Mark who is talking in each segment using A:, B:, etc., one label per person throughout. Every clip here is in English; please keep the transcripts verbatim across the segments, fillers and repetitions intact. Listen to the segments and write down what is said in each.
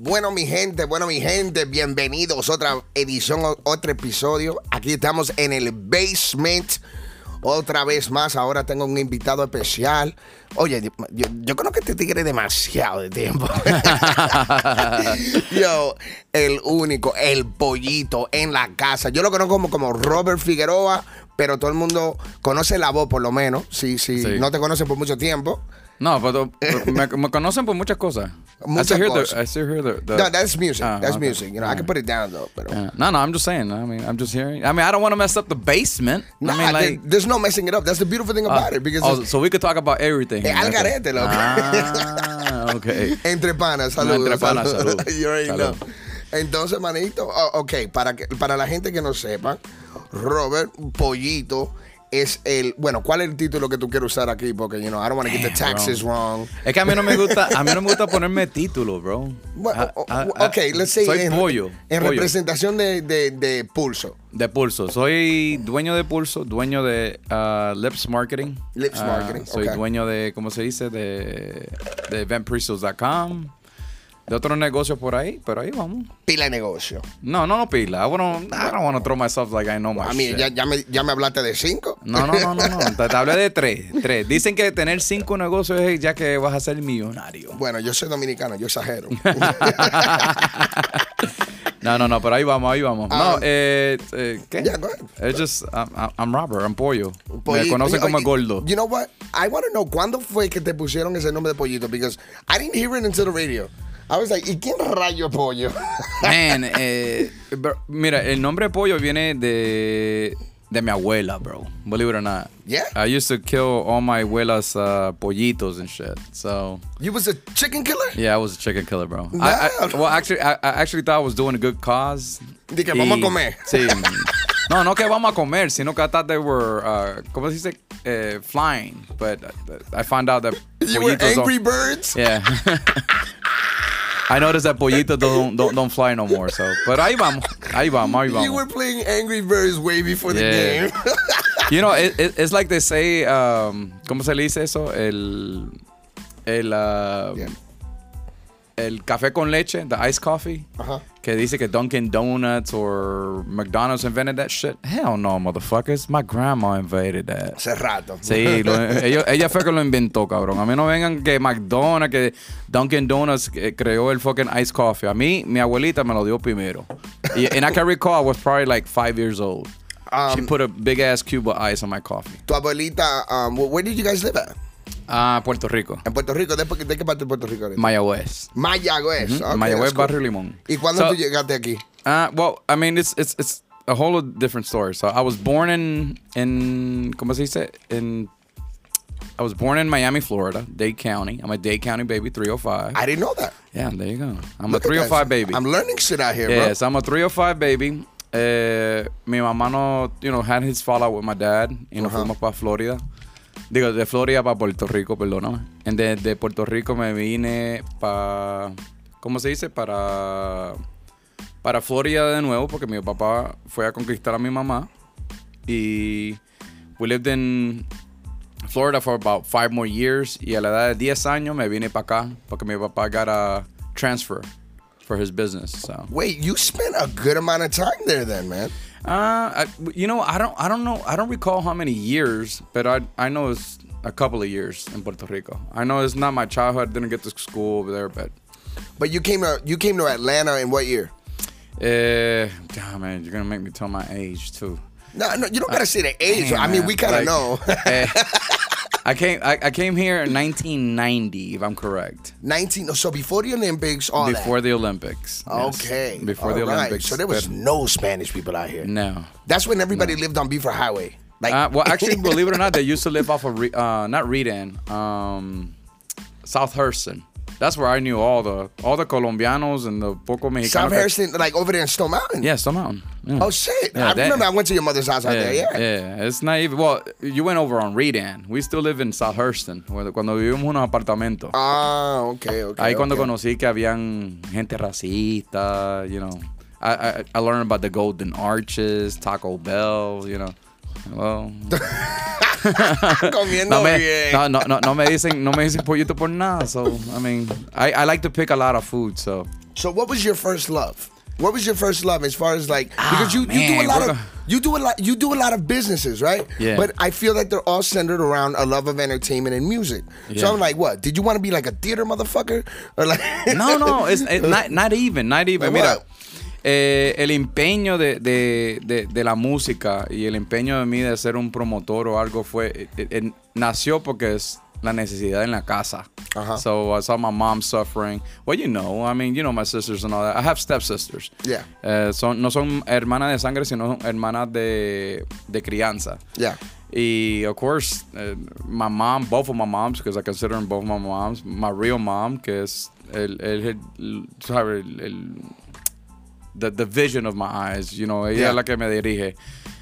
A: Bueno, mi gente, bueno, mi gente, bienvenidos a otra edición, otro episodio. Aquí estamos en el basement. Otra vez más, ahora tengo un invitado especial. Oye, yo, yo conozco a este tigre demasiado de tiempo. Yo, el único, el pollito en la casa. Yo lo conozco como, como Robert Figueroa, pero todo el mundo conoce la voz por lo menos. Si sí, sí, sí. No te conocen por mucho tiempo.
B: No, pero me, me conocen por muchas cosas.
A: Muchas
B: I still
A: cosas.
B: Hear the, I still hear the, the,
A: no, that's music.
B: Uh,
A: that's
B: okay.
A: music. You know,
B: uh,
A: I can put it down though. Pero.
B: Uh, no, no, I'm just saying. I mean, I'm just hearing. I mean, I don't want to mess up the basement.
A: Nah,
B: I mean, like,
A: there, there's no messing it up. That's the beautiful thing about
B: uh,
A: it. Because
B: oh, so we could talk about everything.
A: Eh, al garete, loco.
B: Ah, okay.
A: Entre panas, saludos.
B: No, entre panas, salud.
A: You already
B: salud.
A: know. Entonces, manito, oh, ok, para, que, para la gente que no sepa, Robert Pollito es el, bueno, ¿cuál es el título que tú quieres usar aquí? Porque, you know, I don't want to get the taxes bro. wrong.
B: Es que a mí no me gusta, a mí no me gusta ponerme título, bro.
A: Bueno, I, I, ok, let's say
B: soy
A: en,
B: pollo.
A: En
B: pollo.
A: representación de, de, de Pulso.
B: De Pulso. Soy dueño de Pulso, dueño de uh, Lips Marketing.
A: Lips
B: uh,
A: Marketing,
B: Soy
A: okay.
B: dueño de, ¿cómo se dice? De, de event pre sales dot com. De otros negocios por ahí, pero ahí vamos.
A: Pila de negocio.
B: No, no, no pila. I, wanna, I don't want to throw myself like I know my
A: A mí,
B: shit.
A: ya, ya, me, ya me hablaste de cinco.
B: No, no, no, no, no. Te, te hablé de tres, tres. Dicen que tener cinco negocios es ya que vas a ser millonario.
A: Bueno, yo soy dominicano, yo exagero.
B: No, no, no, pero ahí vamos, ahí vamos. Um, no, eh, eh, ¿qué?
A: Yeah, go ahead.
B: It's just, I'm, I'm Robert, I'm Pollo.
A: Pollo.
B: Me conocen como el gordo.
A: You know what? I want to know, ¿cuándo fue que te pusieron ese nombre de Pollito? Because I didn't hear it until the radio. I was like, ¿y quién rayo Pollo?
B: Man, eh, bro, mira, el nombre Pollo viene de, de mi abuela, bro. Believe it or not.
A: Yeah?
B: I used to kill all my abuela's uh, pollitos and shit, so...
A: You was a chicken killer?
B: Yeah, I was a chicken killer, bro.
A: No.
B: I, I, well, actually, I, I actually thought I was doing a good cause.
A: De que vamos a comer.
B: Sí. No, no que vamos a comer, sino que I thought they were, uh, ¿cómo se dice? Uh, flying. But I found out that
A: You were angry
B: don't,
A: birds?
B: Yeah. I noticed that pollitos don't, don't don't fly no more, so. Pero ahí vamos, ahí vamos, ahí vamos.
A: You were playing Angry Birds way before the
B: Yeah.
A: game.
B: You know, it, it, it's like they say, um, ¿cómo se le dice eso? El, el, uh,
A: Yeah.
B: el café con leche, the iced coffee.
A: Uh-huh.
B: Que dice que Dunkin' Donuts or McDonald's invented that shit. Hell no, motherfuckers. My grandma invented that.
A: Hace rato.
B: Sí, lo, ella, ella fue que lo inventó, cabrón. A mí no vengan que McDonald's, que Dunkin' Donuts creó el fucking iced coffee. A mí, mi abuelita me lo dio primero. Y, and I can recall I was probably like five years old. Um, she put a big ass cube of ice on my coffee.
A: Tu abuelita, um, where did you guys live at?
B: Ah, Puerto Rico.
A: En Puerto Rico. ¿De, de qué parte de Puerto Rico eres?
B: Mayagüez.
A: Mayagüez.
B: Mm-hmm.
A: Okay,
B: Mayagüez,
A: cool.
B: Barrio Limón.
A: ¿Y cuándo
B: so,
A: tú llegaste aquí?
B: Uh, well, I mean, it's it's it's a whole different story. So I was born in in ¿cómo se dice? In I was born in Miami, Florida, Dade County. I'm a Dade County baby, three oh five.
A: I didn't know that.
B: Yeah, there you go. I'm
A: Look
B: a three oh five
A: that.
B: baby.
A: I'm learning shit out here,
B: yes,
A: bro.
B: Yes, I'm a three oh five baby. Uh, mi mamá no, you know, had his fallout with my dad. You know, uh-huh. Fuimos para Florida. Digo, de Florida para Puerto Rico, perdóname. Y de, de Puerto Rico me vine para, ¿cómo se dice? Para, para Florida de nuevo, porque mi papá fue a conquistar a mi mamá. Y we lived in Florida for about five more years. Y a la edad de diez años me vine para acá, porque mi papá got a transfer for his business. So.
A: Wait, you spent a good amount of time there then, man.
B: Uh, I, you know, I don't, I don't know, I don't recall how many years, but I, I know it's a couple of years in Puerto Rico. I know it's not my childhood. I didn't get to school over there, but.
A: But you came to, you came to Atlanta in what year?
B: Uh, oh man, you're gonna make me tell my age too.
A: No, no, you don't gotta
B: uh,
A: say the age.
B: Damn,
A: I mean,
B: man.
A: we kind of
B: like,
A: know.
B: uh, I came, I, I came here in nineteen ninety, if I'm correct.
A: nineteen. So before the Olympics, all
B: Before
A: that.
B: the Olympics. Yes.
A: Okay.
B: Before
A: all
B: the
A: right.
B: Olympics.
A: So there was
B: but,
A: no Spanish people out here.
B: No.
A: That's when everybody
B: no.
A: lived on Beaver Highway. Like,
B: uh, well, actually, believe it or not, they used to live off of, uh, not Redan, um, South Hurston. That's where I knew all the all the Colombianos and the poco Mexicanos.
A: South Harrison, like over there in Stone Mountain.
B: Yeah, Stone Mountain. Yeah.
A: Oh shit!
B: Yeah,
A: I
B: that,
A: remember I went to your mother's house out
B: yeah,
A: there. Yeah.
B: Yeah, it's not even. Well, you went over on Redan. We still live in South Hurston, cuando vivimos unos apartamentos.
A: Ah, okay, okay.
B: Ahí cuando
A: okay.
B: conocí que habían gente racista, you know. I, I I learned about the Golden Arches, Taco Bell, you know. Well,
A: Comiendo
B: no, me,
A: bien.
B: no, no, no, no me dicen, no me dicen pollito por nada. So I mean, I, I like to pick a lot of food. So
A: So what was your first love? What was your first love as far as like because
B: Ah,
A: you, you do a
B: man,
A: lot
B: what
A: of
B: a-
A: you do a lot you do a lot of businesses, right?
B: Yeah.
A: But I feel like they're all centered around a love of entertainment and music. So
B: Yeah.
A: I'm like, what? Did you want to be like a theater motherfucker? Or like
B: No, no, it's, it's not, not even, not even.
A: Like
B: Mira,
A: what?
B: eh, el empeño de, de, de, de la música y el empeño de mí de ser un promotor o algo fue, eh, eh, nació porque es la necesidad en la casa.
A: Uh-huh.
B: So I saw my mom suffering. Well, you know, I mean, you know my sisters and all that. I have stepsisters.
A: Yeah.
B: Eh, son, no son hermanas de sangre, sino hermanas de, de crianza.
A: Yeah.
B: Y, of course, uh, my mom, both of my moms, because I consider them both my moms, my real mom, que es el, el, el, sabe, el, el the, the vision of my eyes, you know, ella
A: Yeah.
B: es la que me dirige.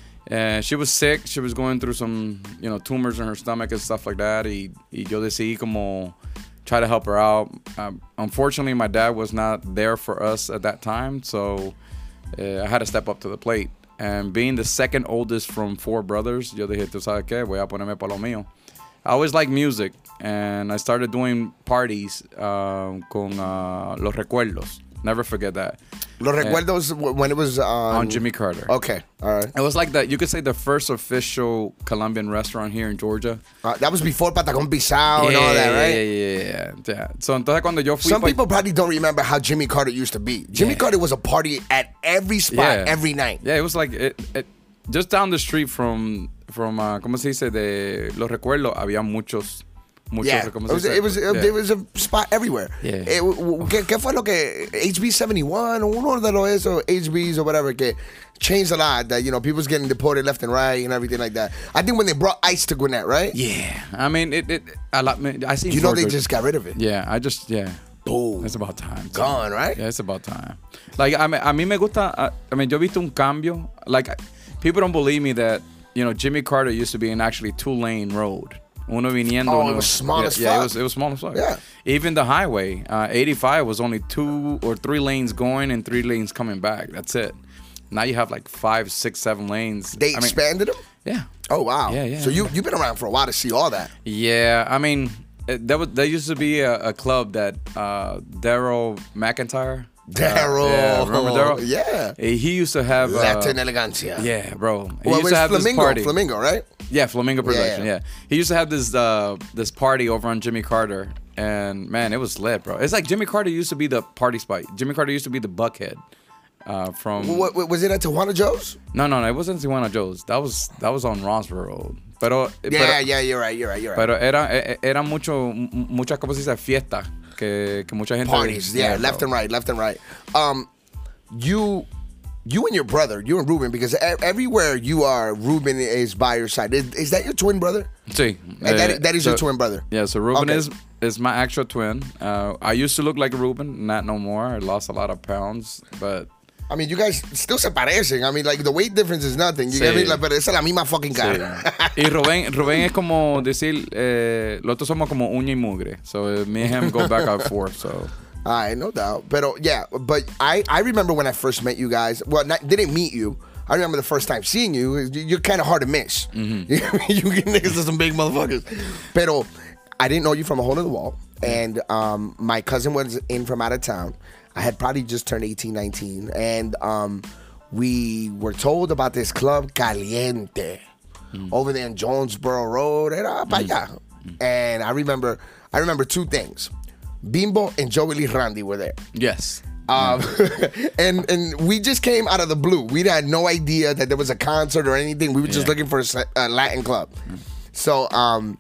B: Uh, she was sick, she was going through some, you know, tumors in her stomach and stuff like that, y, y yo decidí como try to help her out. Um, unfortunately, my dad was not there for us at that time, so uh, I had to step up to the plate. And being the second oldest from four brothers, yo dije, tú sabes qué, voy a ponerme pa lo mío. I always liked music, and I started doing parties uh, con uh, Los Recuerdos. Never forget that.
A: Los recuerdos when it was on,
B: On Jimmy Carter.
A: Okay, all right.
B: It was like that. You could say the first official Colombian restaurant here in Georgia.
A: Uh, that was before Patacón Pisao and all that, right?
B: Yeah, yeah, yeah, yeah. So entonces cuando yo fui
A: Some
B: pa-
A: people probably don't remember how Jimmy Carter used to be. Jimmy
B: Yeah.
A: Carter was a party at every spot,
B: Yeah.
A: every night.
B: Yeah, it was like it, it, just down the street from from uh, ¿cómo se dice? De Los Recuerdos había muchos muchos.
A: Yeah,
B: ¿cómo
A: it
B: se
A: was,
B: dice?
A: it was
B: Yeah.
A: there was a spot everywhere.
B: Yeah.
A: Eh, w- w- ¿qué, ¿Qué fue lo que H B seventy-one o uno de los esos H Bs or whatever que changed a lot? That you know people's getting deported left and right and everything like that. I think when they brought ICE to Gwinnett, right?
B: Yeah, I mean it. it a lot. I see.
A: You know they just got rid of it.
B: Yeah, I just yeah.
A: Boom.
B: It's about time. too.
A: Gone, right?
B: Yeah, it's about time. Like, I mean, a mí me gusta, uh, I mean, yo he visto un cambio. Like, people don't believe me that, you know, Jimmy Carter used to be in actually two-lane road. Uno viniendo.
A: Oh, it
B: uno,
A: was small
B: yeah,
A: as
B: Yeah,
A: fuck.
B: it was, it was small as fuck.
A: Yeah.
B: Even the highway, uh, eighty-five was only two or three lanes going and three lanes coming back. That's it. Now you have like five, six, seven lanes.
A: They
B: I mean,
A: expanded them?
B: yeah.
A: Oh, wow.
B: Yeah, yeah,
A: So you,
B: yeah.
A: you've been around for a while to see all that.
B: Yeah, I mean, it, there was there used to be a, a club that uh, Daryl McIntyre.
A: Daryl.
B: Uh, yeah, remember Daryl?
A: Yeah.
B: Eh, He used to have. Uh,
A: Latin elegancia.
B: yeah, bro. He
A: Well,
B: used
A: it's
B: to have
A: Flamingo.
B: this party.
A: Flamingo, right?
B: Yeah, Flamingo Production.
A: yeah.
B: Yeah, he used to have this uh, this party over on Jimmy Carter, and man, it was lit, bro. It's like Jimmy Carter used to be the party spot. Jimmy Carter used to be the Buckhead. Uh, from
A: What, what, was it at Tijuana Joe's?
B: no, no, no, it wasn't Tijuana Joe's. That was that was on Rossborough Road. Pero,
A: Yeah,
B: pero,
A: yeah, you're right, you're right, you're right.
B: Pero era, e- era mucho, m- muchas, ¿cómo se dice? Fiesta. Que, que mucha gente.
A: Parties, yeah, left
B: bro.
A: and right, left and right. Um, you, you and your brother, you and Ruben, because e- everywhere you are, Ruben is by your side. Is, is that your twin brother?
B: Sí.
A: And that,
B: Eh,
A: that is
B: so-
A: your twin brother.
B: Yeah, so Ruben
A: Okay.
B: is is my actual twin. Uh, I used to look like Ruben, not no more. I lost a lot of pounds, but
A: I mean, you guys still se parecen. I mean, like, the weight difference is nothing. You
B: Sí.
A: get me? Like, pero esa es la misma fucking
B: sí.
A: cara.
B: Y Rubén, Rubén es como decir, eh, los otros somos como uña y mugre. So uh, me and him go back and forth. So
A: All right, no doubt. But yeah, but I, I remember when I first met you guys. Well, not, didn't meet you. I remember the first time seeing you. You're kind of hard to miss.
B: Mm-hmm.
A: You get niggas to some big motherfuckers. Pero I didn't know you from a hole in the wall. And um, my cousin was in from out of town. I had probably just turned eighteen, nineteen. And um, we were told about this club Caliente over there in Jonesboro Road. Era pa allá. And I remember, I remember two things. Bimbo and Joey Lee Randy were there.
B: yes.
A: Um, and and we just came out of the blue. We had no idea that there was a concert or anything. We were just
B: Yeah.
A: looking for a, sa- a Latin club. So um,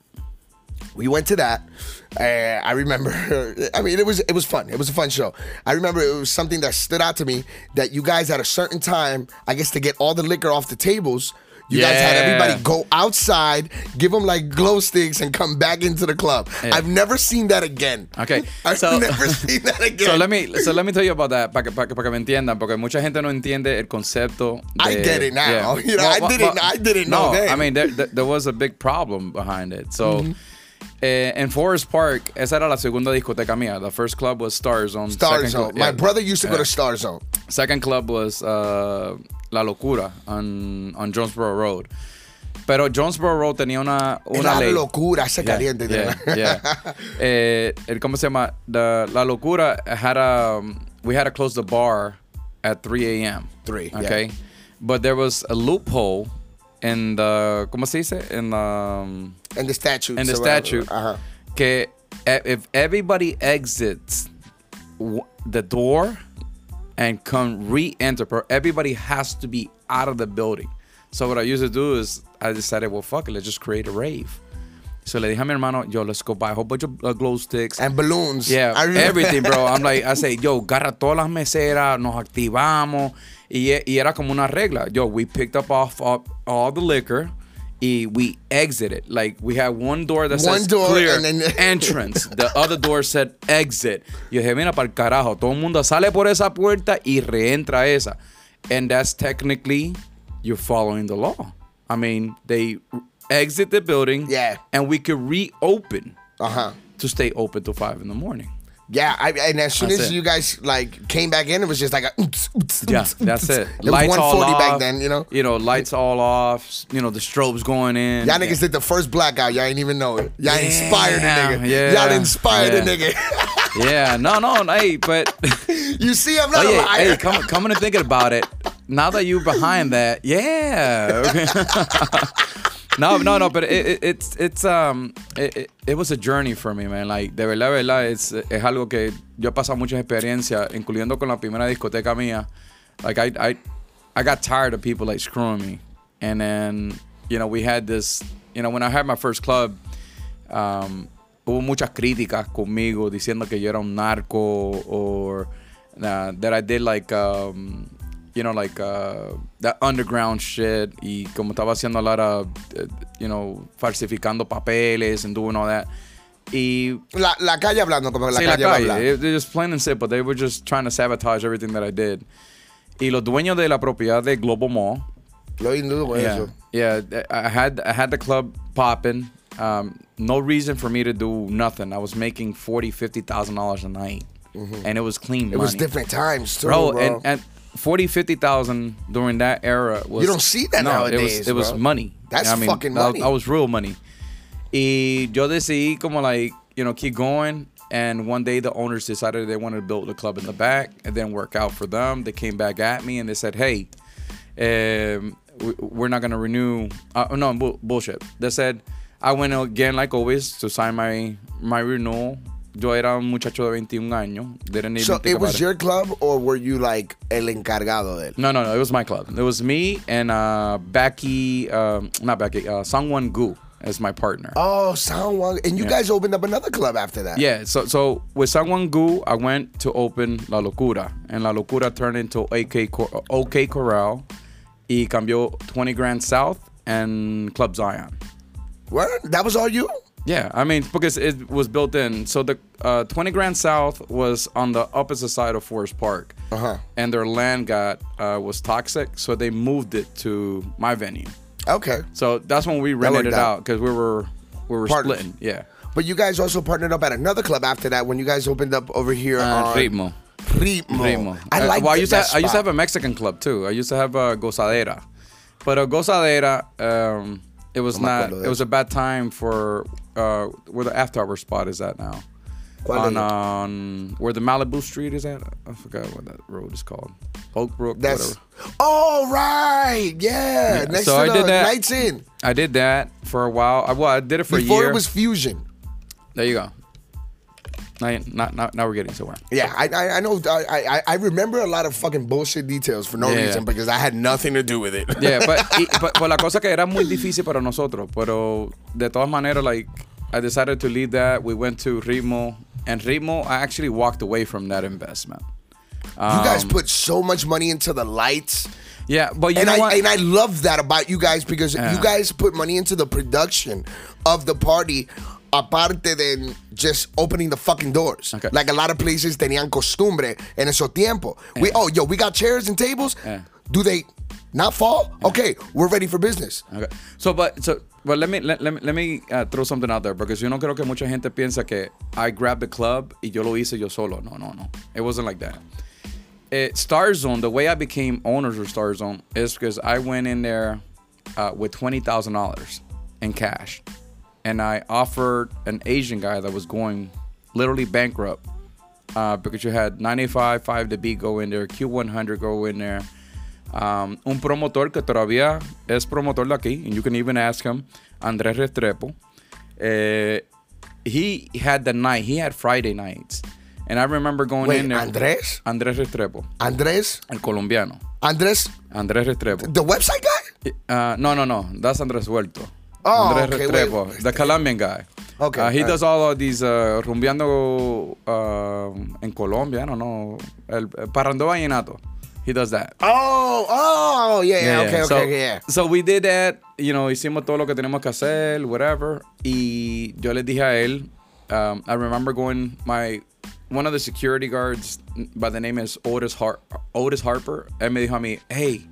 A: we went to that. Uh, I remember. I mean, it was it was fun. It was a fun show. I remember it was something that stood out to me that you guys at a certain time, I guess, to get all the liquor off the tables. You guys had
B: Yeah.
A: everybody go outside, give them like glow sticks, and come back into the club.
B: Yeah.
A: I've never seen that again.
B: Okay,
A: I've
B: so-
A: never seen that again.
B: So let me so let me tell you about that para que, para que, para que me entiendan porque mucha gente no entiende el concepto. De,
A: I get it now. You know, I didn't- I didn't know
B: no,
A: then.
B: I mean there, there, there was a big problem behind it. So eh, in Forest Park, esa era la segunda discoteca mía. The first club was Star Zone.
A: Star
B: Second
A: Zone.
B: cl-
A: My
B: yeah.
A: brother used to go
B: Yeah.
A: to Star Zone.
B: Second club was uh, La Locura on on Jonesboro Road. Pero Jonesboro Road tenía una, una
A: La
B: ley.
A: locura, ese
B: Yeah,
A: caliente.
B: yeah, yeah. Eh, el, ¿Cómo se llama? The, La Locura had a, we had to close the bar at three a.m.
A: Three,
B: okay,
A: yeah.
B: But there was a loophole in the ¿cómo se dice? In the um,
A: in the statute.
B: In the statute, uh-huh. que if everybody exits the door and come re-enter, everybody has to be out of the building. So what I used to do is I decided, well, fuck it, let's just create a rave. So le dije a mi hermano, yo, let's go buy a whole bunch of uh, glow sticks.
A: And balloons.
B: Yeah, everything, bro. I'm like, I say, yo, agarra todas las meseras, nos activamos. Y, y era como una regla. Yo, we picked up off, off all the liquor. Y we exited. Like, we had one door that
A: one
B: says
A: door
B: clear
A: and then
B: entrance. The other door said exit. Yo dije, mira para el carajo. Todo el mundo sale por esa puerta y reentra esa. And that's technically, you're following the law. I mean, they exit the building.
A: Yeah.
B: And we could reopen.
A: Uh-huh.
B: To stay open till five in the morning.
A: Yeah, I, and as soon
B: That's
A: as
B: it.
A: you guys like came back in, it was just like a oops, oops,
B: Yeah,
A: oops,
B: that's
A: oops.
B: it.
A: It was
B: Lights
A: one
B: all
A: forty
B: off.
A: back then, you know.
B: You know, lights all off. You know, the strobes going in.
A: Y'all niggas did the first blackout. Y'all ain't even know it. Y'all
B: Yeah,
A: inspired a nigga.
B: yeah,
A: Y'all inspired
B: yeah.
A: a nigga.
B: Yeah, no, no, hey, but
A: You see, I'm not
B: oh,
A: a
B: yeah,
A: liar.
B: hey, come, coming to thinking about it, now that you're behind that, yeah. No, no, no, but it, it, it's it's um it, it, it was a journey for me, man. Like, de verdad, de verdad, es, es algo que yo he pasado muchas experiencias, incluyendo con la primera discoteca mía. Like, I I I got tired of people like screwing me, and then you know we had this. You know, when I had my first club, um, hubo muchas críticas conmigo diciendo que yo era un narco or uh, that I did like um. You know, like uh, that underground shit. Y como estaba haciendo a lot of, uh, you know, falsificando papeles and doing all that. Y
A: La, la calle hablando, como la
B: sí,
A: calle,
B: la calle.
A: hablando.
B: It, they're just plain and simple. They were just trying to sabotage everything that I did. Y los dueños de la propiedad de Global Mall.
A: Lo hindú con
B: Yeah,
A: eso.
B: yeah. I had I had the club popping. Um, no reason for me to do nothing. I was making forty, fifty thousand dollars a night, mm-hmm. and it was clean money.
A: It was different times too,
B: bro.
A: bro.
B: And and. forty, fifty thousand during that era was...
A: You don't see that
B: no,
A: nowadays,
B: it was, it was
A: bro.
B: money.
A: That's
B: I mean,
A: fucking
B: that,
A: money.
B: That was real money. Y yo decidí como like, you know, keep going. And one day the owners decided they wanted to build a club in the back. It didn't work out for them. They came back at me and they said, hey, um, we, we're not going to renew... Uh, no, bu- bullshit. They said, I went again, like always, to sign my, my renewal. Yo era un muchacho de veintiún años. Didn't even
A: So
B: think
A: it was
B: about
A: your club, or were you like el encargado de él?
B: No, no, no. It was my club. It was me and uh, Becky, um, not Becky, uh, Sangwon Gu as my partner.
A: Oh, Sangwon. And you
B: Yeah.
A: guys opened up another club after that.
B: Yeah, so so with Sangwon Gu, I went to open La Locura. And La Locura turned into A K Cor- OK Corral. Y cambió twenty Grand South and Club Zion.
A: What? That was all you?
B: Yeah, I mean, because it was built in. So the uh, twenty Grand South was on the opposite side of Forest Park.
A: Uh-huh.
B: And their land got uh, was toxic, so they moved it to my venue.
A: Okay.
B: So that's when we rented
A: worked
B: it
A: out.
B: out because we were we were
A: Partners.
B: splitting. Yeah.
A: But you guys also partnered up at another club after that when you guys opened up over here
B: Uh,
A: on
B: Ritmo.
A: Ritmo.
B: Ritmo.
A: I
B: Uh,
A: like
B: well, I
A: that,
B: used to
A: that
B: have, I used to
A: spot.
B: have a Mexican club too. I used to have a Gozadera, but a Gozadera, um, it was
A: No me
B: not.
A: acuerdo de
B: It was a bad time for uh, where the after hour spot is at now.
A: ¿Cuál
B: On
A: es?
B: on where the Malibu Street is at. I forgot what that road is called. Oak Brook,
A: That's
B: whatever.
A: oh right, yeah.
B: Yeah,
A: Next
B: so
A: to
B: I
A: the
B: did that.
A: Nights In.
B: I did that for a while. I, well, I did it for
A: Before
B: a year.
A: it was Fusion.
B: There you go. Now, now, now, now we're getting somewhere.
A: Yeah, I I, I know. I, I I remember a lot of fucking bullshit details for no
B: Yeah.
A: reason because I had nothing to do with it.
B: Yeah, but, y, but, but la cosa que era muy difícil para nosotros, pero de todas maneras, like, I decided to leave that. We went to Ritmo, and Ritmo, I actually walked away from that investment. Um,
A: You guys put so much money into the lights.
B: Yeah, but you
A: and
B: know
A: I
B: what?
A: and I love that about you guys because
B: Yeah.
A: you guys put money into the production of the party aparte de just opening the fucking doors.
B: Okay.
A: Like a lot of places tenían costumbre en esos tiempo. We oh yo, we got chairs and tables.
B: Yeah.
A: Do they not fall? Okay, we're ready for business.
B: Okay. So, but so, but let me let, let me let me uh, throw something out there because yo no creo que mucha gente piensa que I grabbed the club y yo lo hice yo solo. No, no, no. It wasn't like that. It, Star Zone, the way I became owners of Star Zone is because I went in there uh, with twenty thousand dollars in cash, and I offered an Asian guy that was going literally bankrupt uh, because you had ninety-five, five The Beat go in there, Q one hundred go in there. Um, un promotor que todavía es promotor de aquí, and you can even ask him, Andrés Restrepo. Uh, he had the night, he had Friday nights. And I remember going
A: Wait,
B: in there.
A: Andrés?
B: Andrés Restrepo.
A: Andrés?
B: El colombiano.
A: Andrés?
B: Andrés Restrepo.
A: The website guy?
B: Uh, no, no, no. That's Andrés Huerto.
A: Oh,
B: Andrés
A: okay,
B: Restrepo,
A: wait.
B: the Colombian guy.
A: Okay.
B: Uh, he
A: uh,
B: does all of these uh, rumbeando uh, en Colombia. I don't know. El, el Parrando Vallenato. He does that.
A: Oh, oh, yeah, yeah, okay, okay,
B: so,
A: okay, yeah.
B: So we did that. You know, hicimos todo lo que tenemos que hacer, whatever. Y yo le dije a él, um, I remember going, my, one of the security guards by the name is Otis, Har Otis Harper. Él me dijo a mí, hey,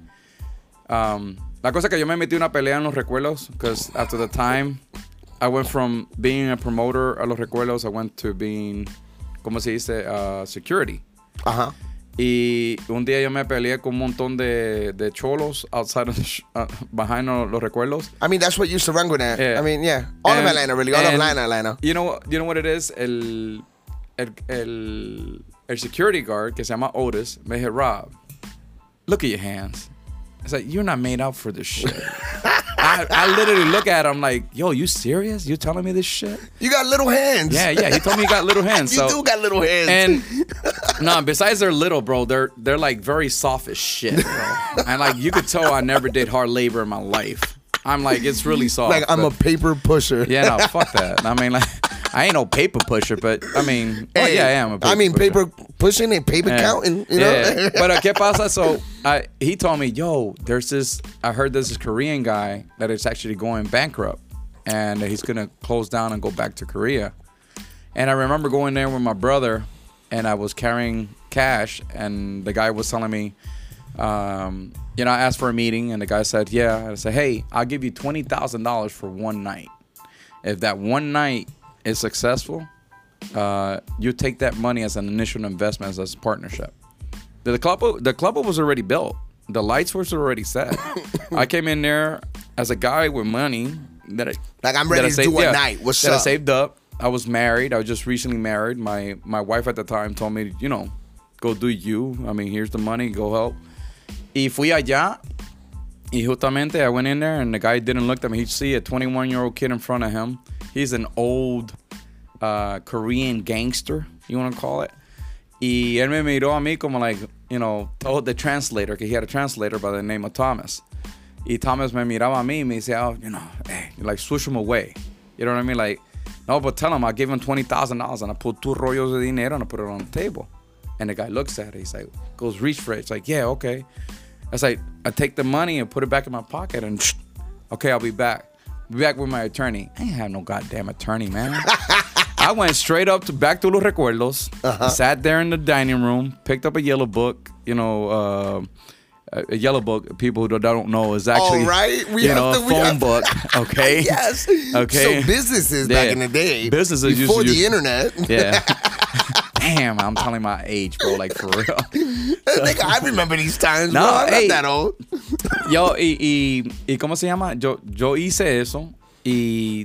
B: um, la cosa que yo me metí una pelea en los recuerdos, because after the time, I went from being a promoter a los recuerdos, I went to being, ¿cómo se dice? Uh, security.
A: Ajá.
B: Y un día yo me peleé con un montón de, de cholos outside of the sh uh, behind los recuerdos.
A: I mean, that's what you surround with that.
B: Yeah.
A: I mean, yeah. All
B: and,
A: of Atlanta, really. All of Atlanta, Atlanta.
B: You know, you know what it is? El, el, el, el security guard, que se llama Otis, me dijo, Rob, look at your hands. It's like, you're not made out for this shit. I, I literally look at him like, yo, you serious? You telling me this shit?
A: You got little hands.
B: Yeah, yeah. He told me you got little hands.
A: You
B: so,
A: do got little hands.
B: And no, besides they're little, bro, they're they're like very soft as shit, bro. And like you could tell I never did hard labor in my life. I'm like, it's really soft.
A: Like I'm
B: but,
A: a paper pusher.
B: Yeah, no, fuck that. I mean, like, I ain't no paper pusher, but I mean, oh
A: Hey,
B: yeah, I am a paper
A: I mean,
B: pusher.
A: paper pushing and paper
B: Yeah.
A: counting, you know?
B: Yeah. But uh, ¿qué pasa? So I, he told me, yo, there's this, I heard there's this Korean guy that is actually going bankrupt and he's going to close down and go back to Korea. And I remember going there with my brother and I was carrying cash and the guy was telling me, um, you know, I asked for a meeting and the guy said, yeah. And I said, hey, I'll give you twenty thousand dollars for one night. If that one night is successful, uh, you take that money as an initial investment, as a partnership. The club, the club was already built. The lights were already set. I came in there as a guy with money that I,
A: Like, I'm ready
B: that I
A: to
B: saved,
A: do a
B: yeah,
A: night. What's
B: that
A: up?
B: I saved up. I was married. I was just recently married. My my wife at the time told me, you know, go do you. I mean, here's the money. Go help. Y fui allá. Y justamente I went in there and the guy didn't look at me. He'd see a twenty-one-year-old kid in front of him. He's an old uh, Korean gangster, you want to call it. Y él me miró a mí como like, you know, oh, the translator, que he had a translator by the name of Thomas. Y Thomas me miraba a mí y me decía, oh, you know, hey, like switch him away. You know what I mean? Like, no, but tell him I gave him twenty thousand dollars and I pulled two rollos de dinero and I put it on the table. And the guy looks at it. He's like, goes reach for it. It's like, yeah, okay. I was like, I take the money and put it back in my pocket and, okay, I'll be back. Be back with my attorney. I ain't have no goddamn attorney, man. I went straight up to back to Los Recuerdos, uh-huh. sat there in the dining room, picked up a yellow book, you know, uh, a yellow book, people who don't know is actually,
A: oh, right? we
B: you know,
A: to,
B: a phone book, okay?
A: Yes.
B: Okay.
A: So businesses
B: yeah.
A: back in the day,
B: businesses
A: before
B: used to
A: the
B: use,
A: internet.
B: Yeah. Damn, I'm telling my age, bro, like for real.
A: Nigga, I remember these times,
B: no,
A: bro. I'm
B: hey,
A: not that old.
B: Yo, y, y, y ¿cómo se llama? Yo, yo hice eso y,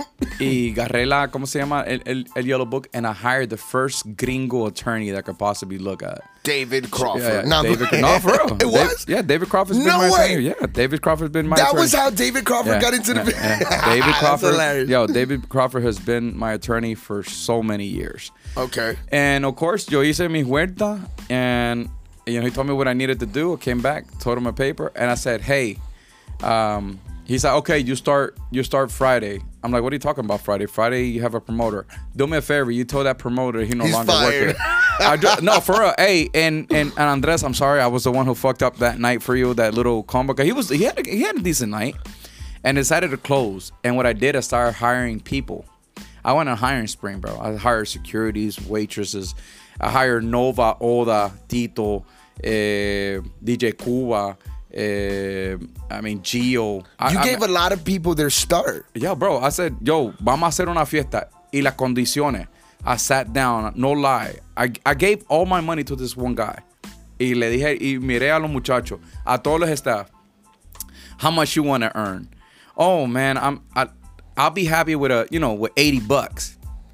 B: y agarré la, ¿cómo se llama? El, el, el Yellow Book and I hired the first gringo attorney that I could possibly look at.
A: David Crawford.
B: Yeah, yeah.
A: No,
B: David, no, for real.
A: It
B: Dave,
A: was?
B: Yeah, David Crawford's been
A: No
B: my
A: way.
B: attorney. Yeah, David Crawford's been my
A: that
B: attorney.
A: was how David Crawford
B: yeah,
A: got into the
B: yeah, yeah. David
A: That's
B: Crawford.
A: hilarious.
B: Yo, David Crawford has been my attorney for so many years.
A: Okay.
B: And of course, yo hice mi huerta, and you know he told me what I needed to do. I came back, told him a paper, and I said, "Hey," um, he said, "Okay, you start. You start Friday." I'm like, "What are you talking about Friday? Friday, you have a promoter. Do me a favor. You told that promoter he no
A: He's
B: longer
A: fired.
B: work here." I do, no, for real. Hey, and, and and Andres, I'm sorry, I was the one who fucked up that night for you. That little combo. He was he had a, he had a decent night, and decided to close. And what I did, I started hiring people. I went on hiring spring, bro. I hired securities, waitresses. I hired Nova, Oda, Tito, eh, D J Cuba. Eh, I mean, Gio. I,
A: You
B: I,
A: gave
B: I,
A: a lot of people their start.
B: Yeah, bro. I said, yo, vamos a hacer una fiesta. Y las condiciones. I sat down, no lie. I, I gave all my money to this one guy. Y le dije, y miré a los muchachos, a todos los staff, how much you want to earn? Oh, man, I'm... I, I'll be happy with a, you know, with eighty bucks.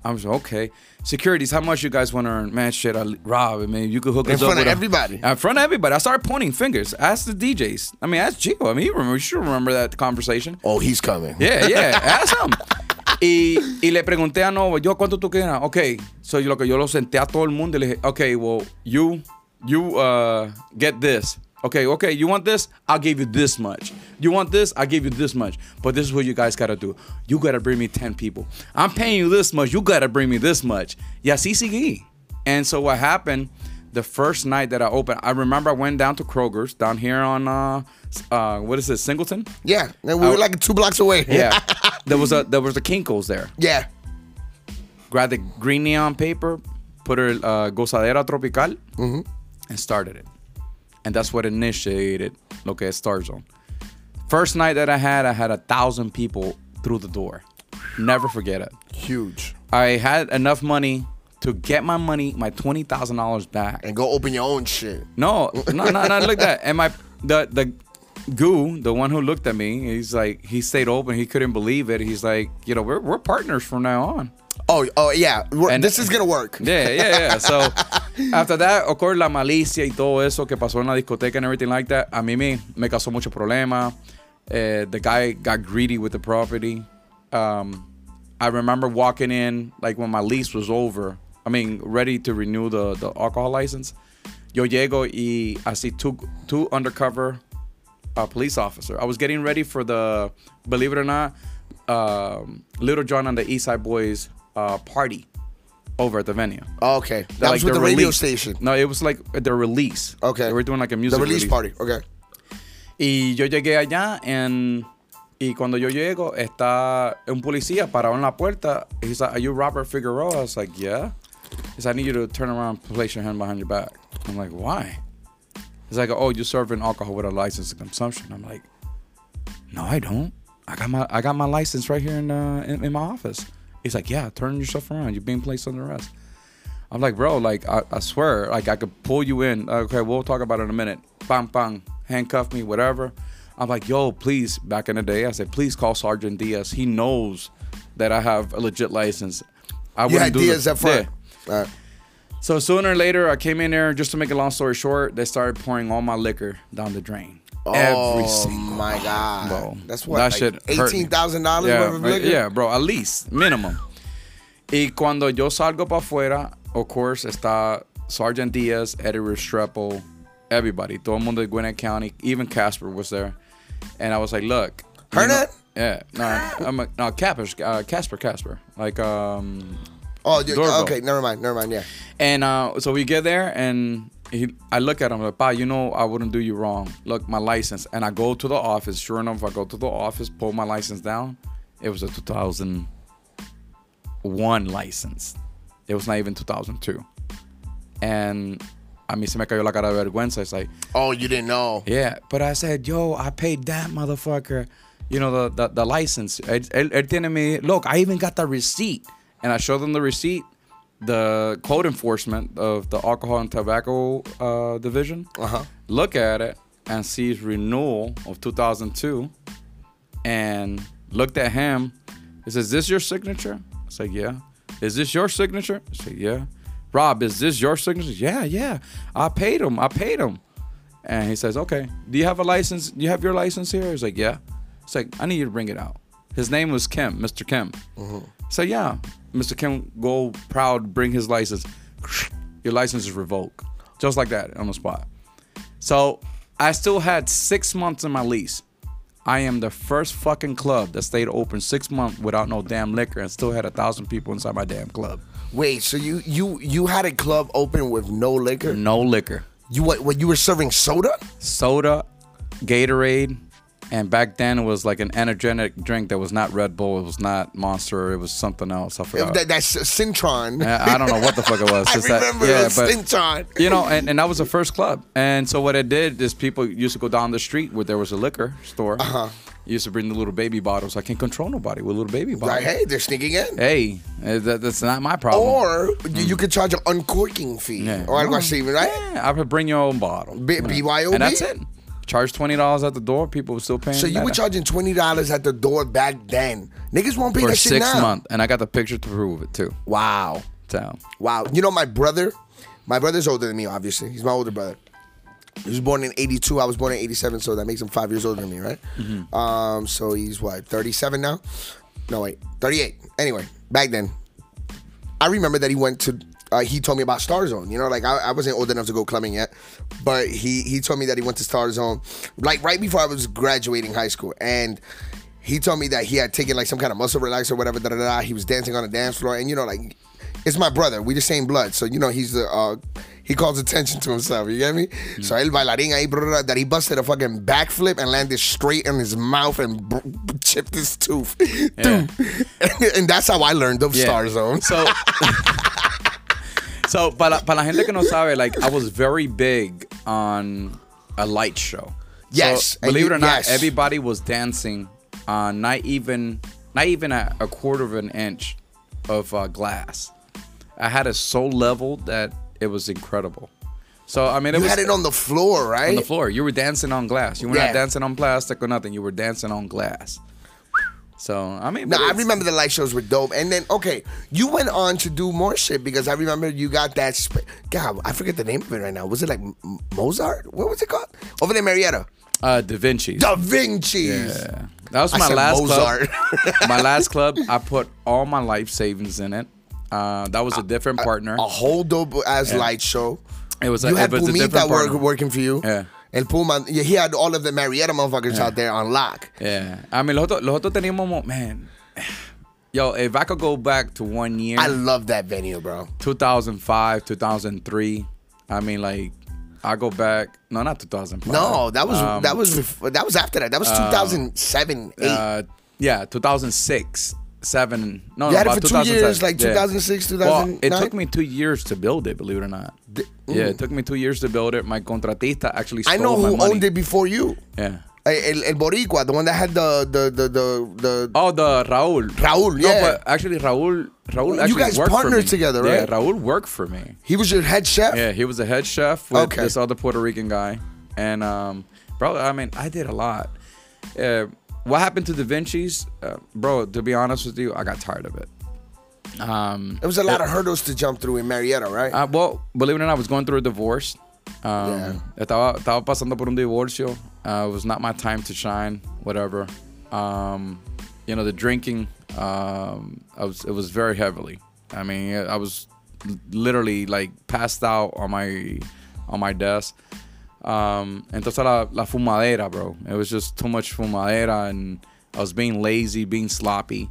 B: I was okay. Securities, how much you guys want to earn? Man, shit, I, Rob, I mean, you could hook
A: in
B: us up
A: front
B: with
A: of
B: a-
A: everybody.
B: In front of everybody. I started pointing fingers. Ask the D Js. I mean, ask Gio. I mean, you remember, you should remember that conversation.
A: Oh, he's coming.
B: Yeah, yeah, ask him. Y, y le pregunté a Nova, yo, ¿cuánto tú quieres? Ok, so yo, lo que yo lo senté a todo el mundo y le dije, ok, well, you, you uh, get this. Okay, okay, you want this? I'll give you this much. You want this? I'll give you this much. But this is what you guys gotta do. You gotta bring me ten people. I'm paying you this much. You gotta bring me this much. Y así seguí. And so what happened, the first night that I opened, I remember I went down to Kroger's, down here on, uh, uh, what is it, Singleton?
A: Yeah, and we were
B: I-
A: like two blocks away.
B: Yeah. there was a there was a Kinko's there.
A: Yeah.
B: Grabbed the green neon paper, put her uh, Gozadera Tropical, and started it. And that's what initiated lo que es Star Zone. First night that I had, I had a thousand people through the door. Never forget it.
A: Huge.
B: I had enough money to get my money, my twenty thousand dollars back.
A: And go open your own shit.
B: No, no, no, not like that. And my the the goo, the one who looked at me, he's like, he stayed open. He couldn't believe it. He's like, you know, we're we're partners from now on.
A: Oh, oh yeah. We're-
B: And-
A: this is gonna work.
B: Yeah, yeah, yeah. So after that, of course, la malicia y todo eso que pasó en la discoteca and everything like that, a mí me, me causó mucho problema. Uh, the guy got greedy with the property. Um, I remember walking in, like when my lease was over, I mean, ready to renew the, the alcohol license. Yo llego y I see two, two undercover uh, police officer. I was getting ready for the, believe it or not, um, Little John and the East Side Boys uh, party over at the venue.
A: Oh, okay. That
B: They're
A: was
B: like
A: with the
B: their
A: radio
B: release.
A: station.
B: No, it was like their release.
A: Okay.
B: They were doing like a music
A: The release,
B: release.
A: party. Okay.
B: Y yo llegué allá en, y cuando yo llego está un policía parado en la puerta. He's like, "Are you Robert Figueroa?" I was like, "Yeah." He's like, "I need you to turn around and place your hand behind your back." I'm like, "Why?" He's like, "Oh, you're serving alcohol with a license of consumption." I'm like, "No, I don't. I got my I got my license right here in uh, in, in my office." He's like, "Yeah, turn yourself around. You're being placed under arrest." I'm like, "Bro, like I, I swear, like I could pull you in. Okay, we'll talk about it in a minute. Bang, bang, handcuff me, whatever." I'm like, "Yo, please." Back in the day, I said, "Please call Sergeant Diaz. He knows that I have a legit license." I
A: You had
B: do
A: Diaz
B: the-
A: up front.
B: Yeah.
A: All right.
B: So sooner or later, I came in there. Just to make a long story short, they started pouring all my liquor down the drain. Every
A: Oh
B: single
A: my God.
B: bro.
A: That's what,
B: That
A: like
B: shit hurt me.
A: eighteen thousand dollars
B: Yeah,
A: worth of liquor?
B: yeah, bro, at least, minimum. Y cuando yo salgo para afuera, of course, está Sergeant Diaz, Eddie Restrepo, everybody, todo el mundo de Gwinnett County, even Casper was there. And I was like, look. you
A: Heard
B: know-
A: it?
B: Yeah, no, I'm a, no, Casper, uh, Casper, Casper. Like, um,
A: Oh, you,
B: Doorbell.
A: okay. Never mind. Never mind. Yeah.
B: and uh, so we get there, and he, I look at him like, "Pa, you know I wouldn't do you wrong. Look, my license." And I go to the office. Sure enough, I go to the office, pull my license down. It was a two thousand one license. It was not even two thousand two. And a mí se me cayó la cara de vergüenza. It's like,
A: Oh, you didn't know.
B: yeah. But I said, yo, I paid that motherfucker, you know, the the, the license. Él, él, él tiene mi, look, I even got the receipt. And I showed them the receipt. The code enforcement of the alcohol and tobacco uh, division
A: Uh-huh.
B: look at it and sees renewal of two thousand two and looked at him. He says, "Is this your signature?" I said, "Yeah." "Is this your signature?" I said, "Yeah." "Rob, is this your signature?" "Yeah, yeah. I paid him. I paid him." And he says, "Okay, do you have a license? Do you have your license here?" He's like, "Yeah." It's like, "I need you to bring it out." His name was Kim, Mister Kim.
A: Mm-hmm.
B: So yeah, Mister Kim, go proud, bring his license. Your license is revoked. Just like that, on the spot. So I still had six months in my lease. I am the first fucking club that stayed open six months without no damn liquor and still had a thousand people inside my damn club.
A: Wait, so you you you had a club open with no liquor?
B: No liquor.
A: You what? What you were serving soda?
B: Soda, Gatorade, and back then it was like an energetic drink that was not Red Bull, it was not Monster, it was something else. I forgot.
A: That, that's Cintron.
B: I I don't know what the fuck it was.
A: I
B: Just that-
A: remember
B: yeah,
A: it was
B: but-
A: Cintron.
B: You know, and, and that was the first club. And so what it did is people used to go down the street where there was a liquor store.
A: Uh-huh.
B: Used to bring the little baby bottles. I can't control nobody with little baby bottles.
A: Like, hey, they're sneaking in.
B: Hey, uh, that, that's not my problem.
A: Or you, you could charge an uncorking fee.
B: Yeah.
A: Or algo así, right?
B: Yeah, I would bring your own bottle.
A: B- B Y O B?
B: And that's it. Charge twenty dollars at the door. People were still paying.
A: So you
B: that.
A: were charging twenty dollars at the door back then Niggas won't pay
B: for
A: that shit
B: six
A: now.
B: months, and I got the picture to prove it too.
A: Wow.
B: So
A: Wow. You know, my brother, my brother's older than me, obviously. He's my older brother. He was born in eighty-two. I was born in eighty-seven, so that makes him five years older than me, right? Mm-hmm. Um, so he's, what, thirty-seven now? No, wait, thirty-eight. Anyway, back then, I remember that he went to, uh, he told me about Star Zone. You know, like, I, I wasn't old enough to go clubbing yet, but he, he told me that he went to Star Zone, like, right before I was graduating high school. And he told me that he had taken, like, some kind of muscle relaxer or whatever, da da da. He was dancing on the dance floor, and, you know, like, it's my brother. We the same blood. So, you know, he's the, uh, he calls attention to himself. You get me? Mm-hmm. So, el bailarín ahí, bro, that he busted a fucking backflip and landed straight in his mouth and br- chipped his tooth. Yeah. And that's how I learned of yeah. Star Zone.
B: So, so para, para la gente que no sabe, like, I was very big on a light show.
A: Yes.
B: So, believe
A: you,
B: it or not,
A: yes.
B: everybody was dancing on not even, not even a, a quarter of an inch of uh, glass. I had it so level that it was incredible. So, I mean, it
A: you
B: was...
A: had it on the floor, right?
B: On the floor. You were dancing on glass. You were
A: yeah.
B: not dancing on plastic or nothing. You were dancing on glass. So, I mean...
A: No, I remember the light shows were dope. And then, okay, you went on to do more shit because I remember you got that... Sp- God, I forget the name of it right now. Was it like M- Mozart? What was it called? Over there in Marietta.
B: Uh, Da Vinci.
A: Da Vinci's.
B: Yeah. That was
A: I
B: my
A: said
B: last
A: Mozart.
B: club. My last club, I put all my life savings in it. Uh, that was a different partner.
A: A, a whole dope ass yeah. light show.
B: It was a,
A: you had
B: it was
A: Pumita
B: a different
A: work,
B: partner.
A: working for you.
B: Yeah.
A: El Puma, yeah, he had all of the Marietta motherfuckers
B: yeah.
A: out there on lock.
B: Yeah. I mean, los otros, los otros teníamos, man. Yo, if I could go back to one year.
A: I love that venue, bro.
B: two thousand five, two thousand three. I mean, like, I go back. No, not two thousand five.
A: No, that was
B: um,
A: that was before, that was after that. That was two thousand seven, eight.
B: Uh, yeah, two thousand six. Seven, no,
A: you
B: no,
A: had
B: about
A: it for two years, like
B: yeah.
A: two thousand six, two thousand nine.
B: Well, it took me two years to build it, believe it or not. The, mm. Yeah, it took me two years to build it. My contratista actually stole
A: I know
B: my
A: who
B: money.
A: owned it before you.
B: Yeah.
A: El, el Boricua, the one that had the the the the, the
B: oh the Raúl.
A: Raúl, yeah.
B: No, but actually Raúl, Raúl actually
A: you guys
B: worked
A: partnered
B: for me.
A: together, right?
B: Yeah, Raúl worked for me.
A: He was your head chef.
B: Yeah, he was the head chef with
A: okay.
B: this other Puerto Rican guy, and um, bro, I mean, I did a lot. Uh, what happened to Da Vinci's, uh, bro? To be honest with you, I got tired of it. Um,
A: it was a lot
B: it,
A: of hurdles to jump through in Marietta, right?
B: Uh, well, believe it or not, I was going through a divorce. Um,
A: yeah.
B: estaba, estaba pasando por un divorcio. Uh, it was not my time to shine, whatever. Um, you know, the drinking, um, I was, it was very heavily. I mean, I was literally like passed out on my on my desk. Um, entonces la, la fumadera, bro. It was just too much fumadera, and I was being lazy, being sloppy.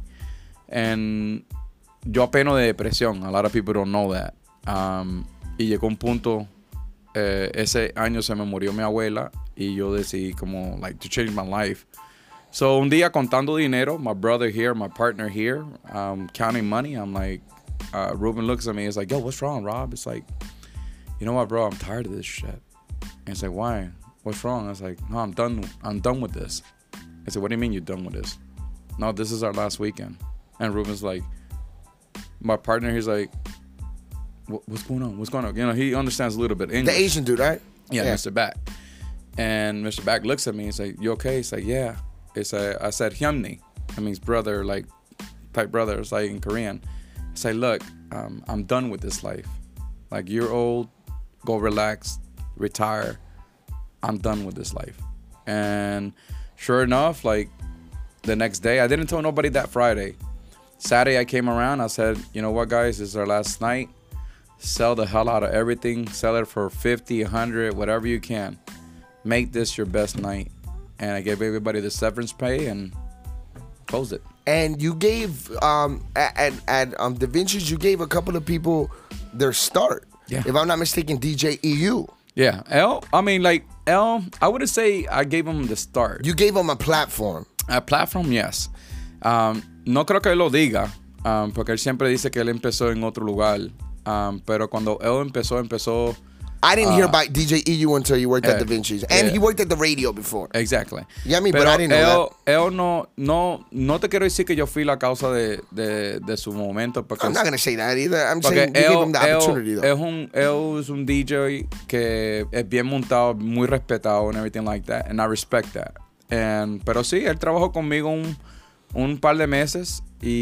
B: And yo apeno de depresión. A lot of people don't know that. Um, y llegó un punto, eh, ese año se me murió mi abuela y yo decidí como, like, to change my life. So un día contando dinero, my brother here, my partner here, um, counting money, I'm like, uh, Ruben looks at me, he's like, yo, what's wrong, Rob? It's like, you know what, bro, I'm tired of this shit. And he's like, why? What's wrong? I was like, no, I'm done. I'm done with this. I said, what do you mean you're done with this? No, this is our last weekend. And Ruben's like, my partner, he's like, what's going on? What's going on? You know, he understands a little bit English.
A: The Asian dude, right?
B: Yeah, yeah. Mister Back. And Mister Back looks at me. He's like, you okay? He's like, yeah. It's like, I said, Hyunmi. That means brother, like, type brother. It's like in Korean. I say, look, um, I'm done with this life. Like, you're old. Go relax. Retire. I'm done with this life. And sure enough, like, the next day, I didn't tell nobody that Friday. Saturday, I came around. I said, you know what, guys? This is our last night. Sell the hell out of everything. Sell it for fifty, a hundred, whatever you can. Make this your best night. And I gave everybody the severance pay and closed it.
A: And you gave, um, at, at um, Da Vinci's, you gave a couple of people their start.
B: Yeah.
A: If I'm not mistaken, D J E U.
B: Yeah. L, I mean, like, L, I wouldn't say I gave him the start.
A: You gave him a platform.
B: A platform, yes. Um, no creo que él lo diga, um, porque él siempre dice que él empezó en otro lugar. Um, pero cuando él empezó, empezó...
A: I didn't
B: uh,
A: hear about D J E U until you worked
B: yeah,
A: at Da Vinci's. And
B: yeah.
A: he worked at the radio before.
B: Exactly.
A: Yeah, I mean,
B: pero
A: but I didn't know
B: él, that. Él no, no, no te quiero decir que yo fui la causa de, de, de su momento.
A: I'm not going to say that either. I'm saying you
B: él,
A: gave him the
B: él,
A: opportunity, though.
B: Es un, él es un D J que es bien montado, muy respetado and everything like that. And I respect that. And, pero sí, él trabajó conmigo un, un par de meses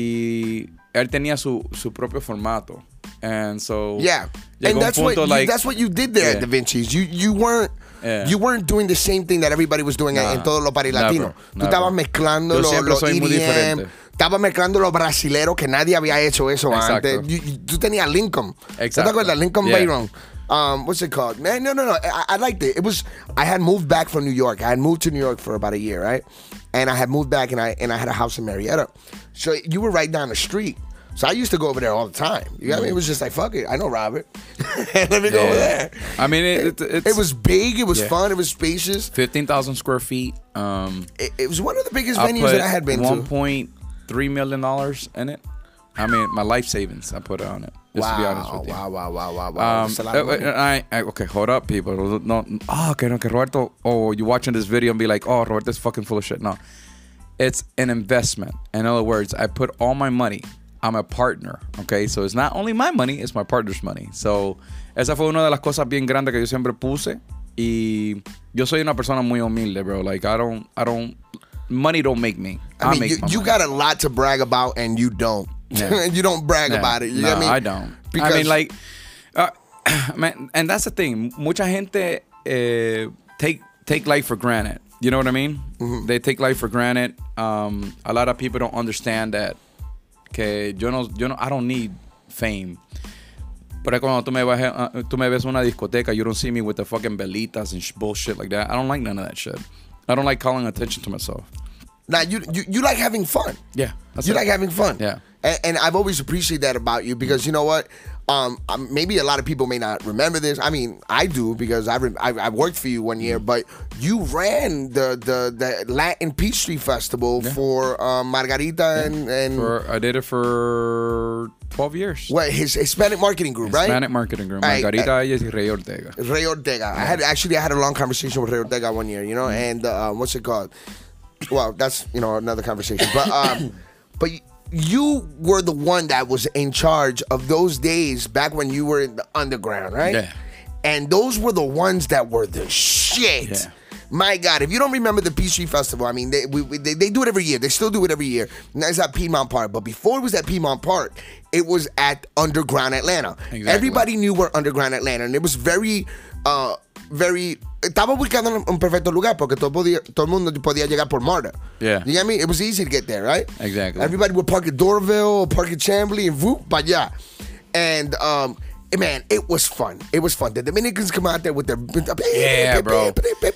B: y él tenía su, su propio formato. And so
A: yeah, and that's what you,
B: like,
A: that's what you did there
B: yeah.
A: at Da Vinci's. You you weren't
B: yeah.
A: you weren't doing the same thing that everybody was doing nah, en todos los paris latinos. Tú estabas mezclando los lo E D M, estabas mezclando los brasileros que nadie había hecho eso
B: Exacto.
A: antes. You, you, tú tenías Lincoln.
B: Exacto.
A: ¿Te acuerdas? Lincoln
B: yeah.
A: Byron. Um, what's it called? Man, no, no, no. I, I liked it. It was. I had moved back from New York. I had moved to New York for about a year, right? And I had moved back, and I and I had a house in Marietta. So you were right down the street. So I used to go over there all the time. You know what I mean? It was just like, fuck it. I know Robert. Let me go
B: yeah.
A: over there.
B: I mean, it, it, it's,
A: it was big. It was
B: yeah.
A: fun. It was spacious.
B: fifteen thousand square feet. Um,
A: it, it was one of the biggest
B: I
A: venues that I had been
B: one
A: to.
B: one point three million dollars in it. I mean, my life savings, I put it on it. Just
A: wow,
B: to be honest with you.
A: wow, wow, wow, wow, wow.
B: Um, I, I, okay, hold up, people. No, oh, okay, no, okay, Roberto, oh, you watching this video and be like, oh, Roberto's fucking full of shit. No. It's an investment. In other words, I put all my money. I'm a partner, okay? So it's not only my money, it's my partner's money. So esa fue una de las cosas bien grandes que yo siempre puse. Y yo soy una persona muy humilde, bro. Like, I don't, I don't, money don't make me.
A: I, I mean,
B: make
A: you, you got a lot to brag about and you don't. Yeah. You don't brag
B: yeah.
A: about it. You
B: no,
A: know what I mean?
B: I don't.
A: Because
B: I mean, like, uh, man, and that's the thing. Mucha gente uh, take take life for granted. You know what I mean? Mm-hmm. They take life for granted. Um, a lot of people don't understand that. Que yo no, yo no, I don't need fame. Pero cuando tú me, ves, uh, tú me ves en una discoteca, you don't see me with the fucking velitas and sh- bullshit like that. I don't like none of that shit. I don't like calling attention to myself.
A: Now, you you, you like having fun.
B: Yeah. That's
A: you
B: it.
A: like having fun.
B: Yeah.
A: And, and I've always appreciated that about you because you know what? Um, um, maybe a lot of people may not remember this. I mean, I do because I, re- I I worked for you one year, but you ran the the, the Latin Peachtree Festival yeah. for um, Margarita yeah. and, and
B: for, I did it for twelve years.
A: What his Hispanic marketing group,
B: Hispanic
A: right?
B: Hispanic marketing group. Margarita
A: I, I,
B: Ayes y Rey Ortega.
A: Rey Ortega. Yeah. I had actually I had a long conversation with Rey Ortega one year, you know, mm-hmm. and uh, what's it called? Well, that's you know another conversation, but um, but. You were the one that was in charge of those days back when you were in the underground, right?
B: Yeah.
A: And those were the ones that were the shit.
B: Yeah.
A: My God, if you don't remember the Peachtree Festival, I mean, they, we, we, they they do it every year. They still do it every year. Now it's at Piedmont Park. But before it was at Piedmont Park, it was at Underground Atlanta.
B: Exactly.
A: Everybody knew where Underground Atlanta, and it was very, uh, very. Estaba buscando un perfecto lugar porque todo, podía, todo el mundo podía llegar por Marta.
B: Yeah.
A: You know what I mean? It was easy to get there, right?
B: Exactly.
A: Everybody would park at Doraville, park at Chambly, and whoop, para allá. And, um, man, it was fun. It was fun. The Dominicans come out there with their...
B: Yeah, bro.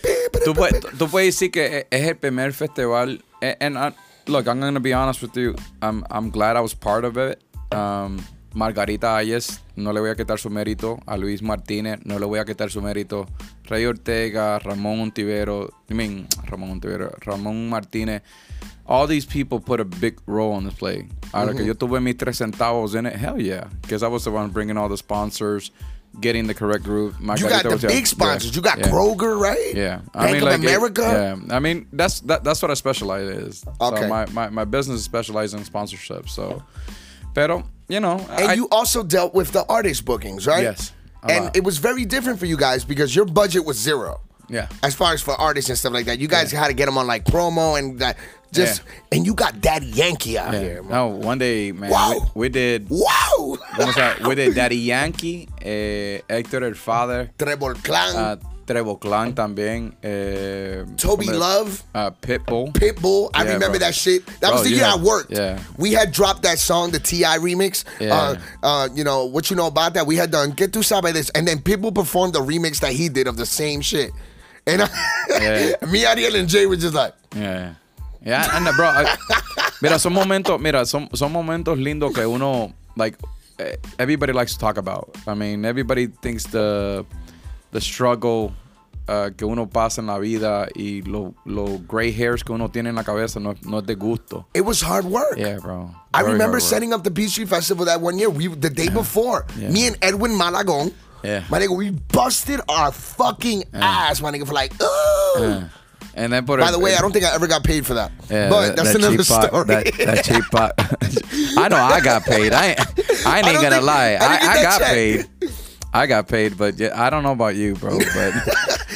B: Tú puedes, tú puedes decir que es el primer festival. And, I, look, I'm going to be honest with you. I'm, I'm glad I was part of it. Um, Margarita Ayes, no le voy a quitar su mérito. A Luis Martínez, no le voy a quitar su mérito. Rey Ortega, Ramón Ontivero, I mean, Ramón Ontivero, Ramón Martínez. All these people put a big role on this play. Ahora mm-hmm. que yo tuve mis tres centavos in it, hell yeah. Because I was the one bringing all the sponsors, getting the correct group. Margarita
A: you got the
B: was,
A: big
B: yeah,
A: sponsors.
B: Yeah,
A: you got
B: yeah.
A: Kroger, right?
B: Yeah. I
A: Bank
B: mean,
A: of
B: like
A: America?
B: It, yeah. I mean, that's that, that's what I specialize in.
A: Okay.
B: So my, my, my business is specialized in sponsorship. So, pero, you know.
A: And
B: I,
A: you also dealt with the artist bookings, right?
B: Yes.
A: And
B: lot.
A: It was very different for you guys because your budget was zero.
B: Yeah.
A: As far as for artists and stuff like that. You guys yeah. had to get them on like promo and that. Just yeah. And you got Daddy Yankee out
B: yeah.
A: here. Man.
B: No, one day, man,
A: wow.
B: we, we did.
A: Wow.
B: we did Daddy Yankee, eh, Héctor el Father,
A: Trevor Clan,
B: uh, Trevor Clan también, eh,
A: Toby Love,
B: uh, Pitbull,
A: Pitbull. I yeah, remember
B: bro.
A: that shit. That
B: bro,
A: was the year
B: know,
A: I worked.
B: Yeah,
A: we had dropped that song, the T I remix.
B: Yeah.
A: Uh, uh, you know what you know about that? We had done Que Tu Sabes This, and then Pitbull performed the remix that he did of the same shit. And I, yeah. me, Ariel, and Jay were just like,
B: yeah. Yeah, and bro, I, mira, son momentos, mira, son, son momentos lindos que uno, like, everybody likes to talk about. I mean, everybody thinks the the struggle uh, que uno pasa en la vida y los lo gray hairs que uno tiene en la cabeza no, no es de gusto.
A: It was hard work.
B: Yeah, bro.
A: I remember setting up the Peachtree Festival that one year. We the day yeah. before, yeah. me and Edwin Malagon,
B: yeah.
A: my nigga, we busted our fucking yeah. ass, my nigga, for like, oh. Yeah.
B: And then
A: By
B: a,
A: the way, I don't think I ever got paid for that.
B: Yeah,
A: but that's
B: that
A: another
B: story.
A: Pot,
B: that, that cheap pot. I know I got paid. I ain't, I ain't I gonna
A: think,
B: lie. I,
A: I,
B: I got
A: check.
B: paid. I got paid, but yeah, I don't know about you, bro. But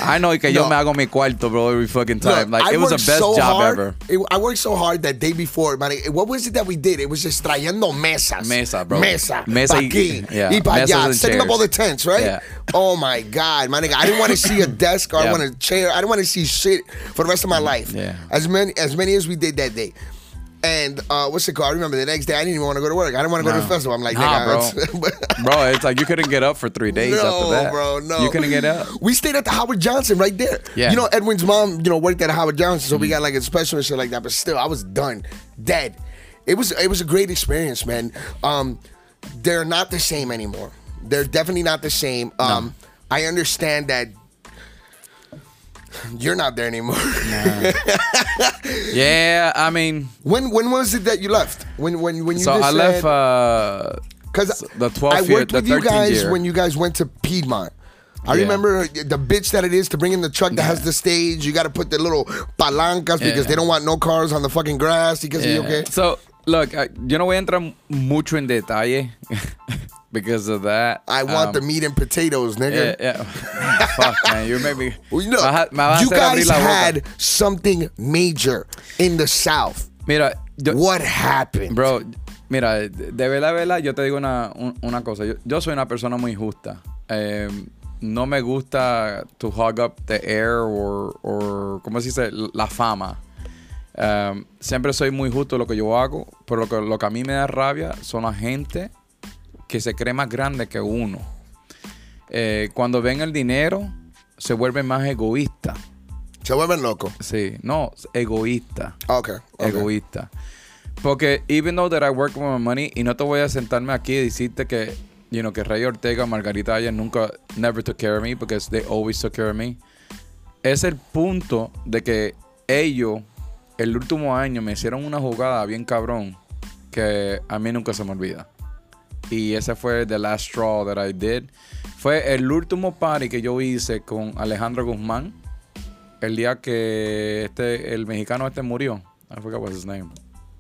B: I know que yo
A: No.
B: me hago mi cuarto, bro, every fucking time.
A: Look,
B: like,
A: I
B: it was the
A: worked
B: best
A: so
B: job
A: hard,
B: ever.
A: It, I worked so hard that day before, man. What was it that we did? It was just trayendo mesas.
B: Mesa, bro.
A: Mesa.
B: Mesa
A: pa'
B: y-
A: aquí,
B: yeah,
A: y pa'
B: mesas
A: allá.
B: and
A: Setting up
B: chairs.
A: all the tents, right?
B: Yeah.
A: Oh, my God, my nigga. I didn't want to see a desk or I
B: Yeah.
A: want a chair. I didn't want to see shit for the rest of my life.
B: Yeah.
A: As many, as many as we did that day. And uh, what's it called? I remember the next day, I didn't even want to go to work. I didn't want to go to the
B: No.
A: festival. I'm like,
B: Nah,
A: nigga.
B: bro. Bro, it's like you couldn't get up for three days
A: No,
B: after that.
A: bro, no.
B: You couldn't get up.
A: We stayed at the Howard Johnson right there.
B: Yeah.
A: You know, Edwin's mom, you know, worked at Howard Johnson, so we
B: Mm.
A: got like a special and shit like that. But still, I was done, dead. It was it was a great experience, man. Um, they're not the same anymore. They're definitely not the same. Um, I understand that you're not there anymore.
B: Yeah, I mean,
A: when when was it that you left? When when when you
B: so
A: just
B: I
A: said,
B: left uh,
A: Because
B: the twelfth
A: I
B: year,
A: worked
B: the
A: with you
B: thirteenth
A: guys
B: year.
A: when you guys went to Piedmont. I
B: Yeah.
A: remember the bitch that it is to bring in the truck that has the stage. You got to put the little palancas because
B: Yeah.
A: they don't want no cars on the fucking grass. Because
B: Yeah.
A: okay.
B: So, look, I, yo no voy a entrar mucho en detalle because of that.
A: I want
B: Um,
A: the meat and potatoes, nigga.
B: Yeah, yeah. Fuck, man. You made me.
A: Well, you know,
B: me vas a- me vas a
A: you
B: hacer abrir
A: guys
B: la boca.
A: had something major in the South.
B: Mira, yo,
A: What happened?
B: bro, mira, de verdad, de verdad, yo te digo una, un- una cosa. Yo, yo soy una persona muy justa. Eh, no me gusta to hog up the air or, or ¿cómo se dice? La fama. Um, siempre soy muy justo en lo que yo hago, pero lo que, lo que a mí me da rabia son la gente que se cree más grande que uno. Eh, cuando ven el dinero, se vuelven más egoístas.
A: Se vuelven locos.
B: Sí, no, egoísta.
A: Okay. okay.
B: Egoísta. Porque even though that I work with my money, y no te voy a sentarme aquí y decirte que, you know, que Rey Ortega, Margarita Aya nunca, never took care of me, because they always took care of me. Es el punto de que ellos, el último año, me hicieron una jugada bien cabrón que a mí nunca se me olvida. Y ese fue the last straw that I did. Fue el último party que yo hice con Alejandro Guzmán. El día que este, el mexicano este murió. I forgot what his name.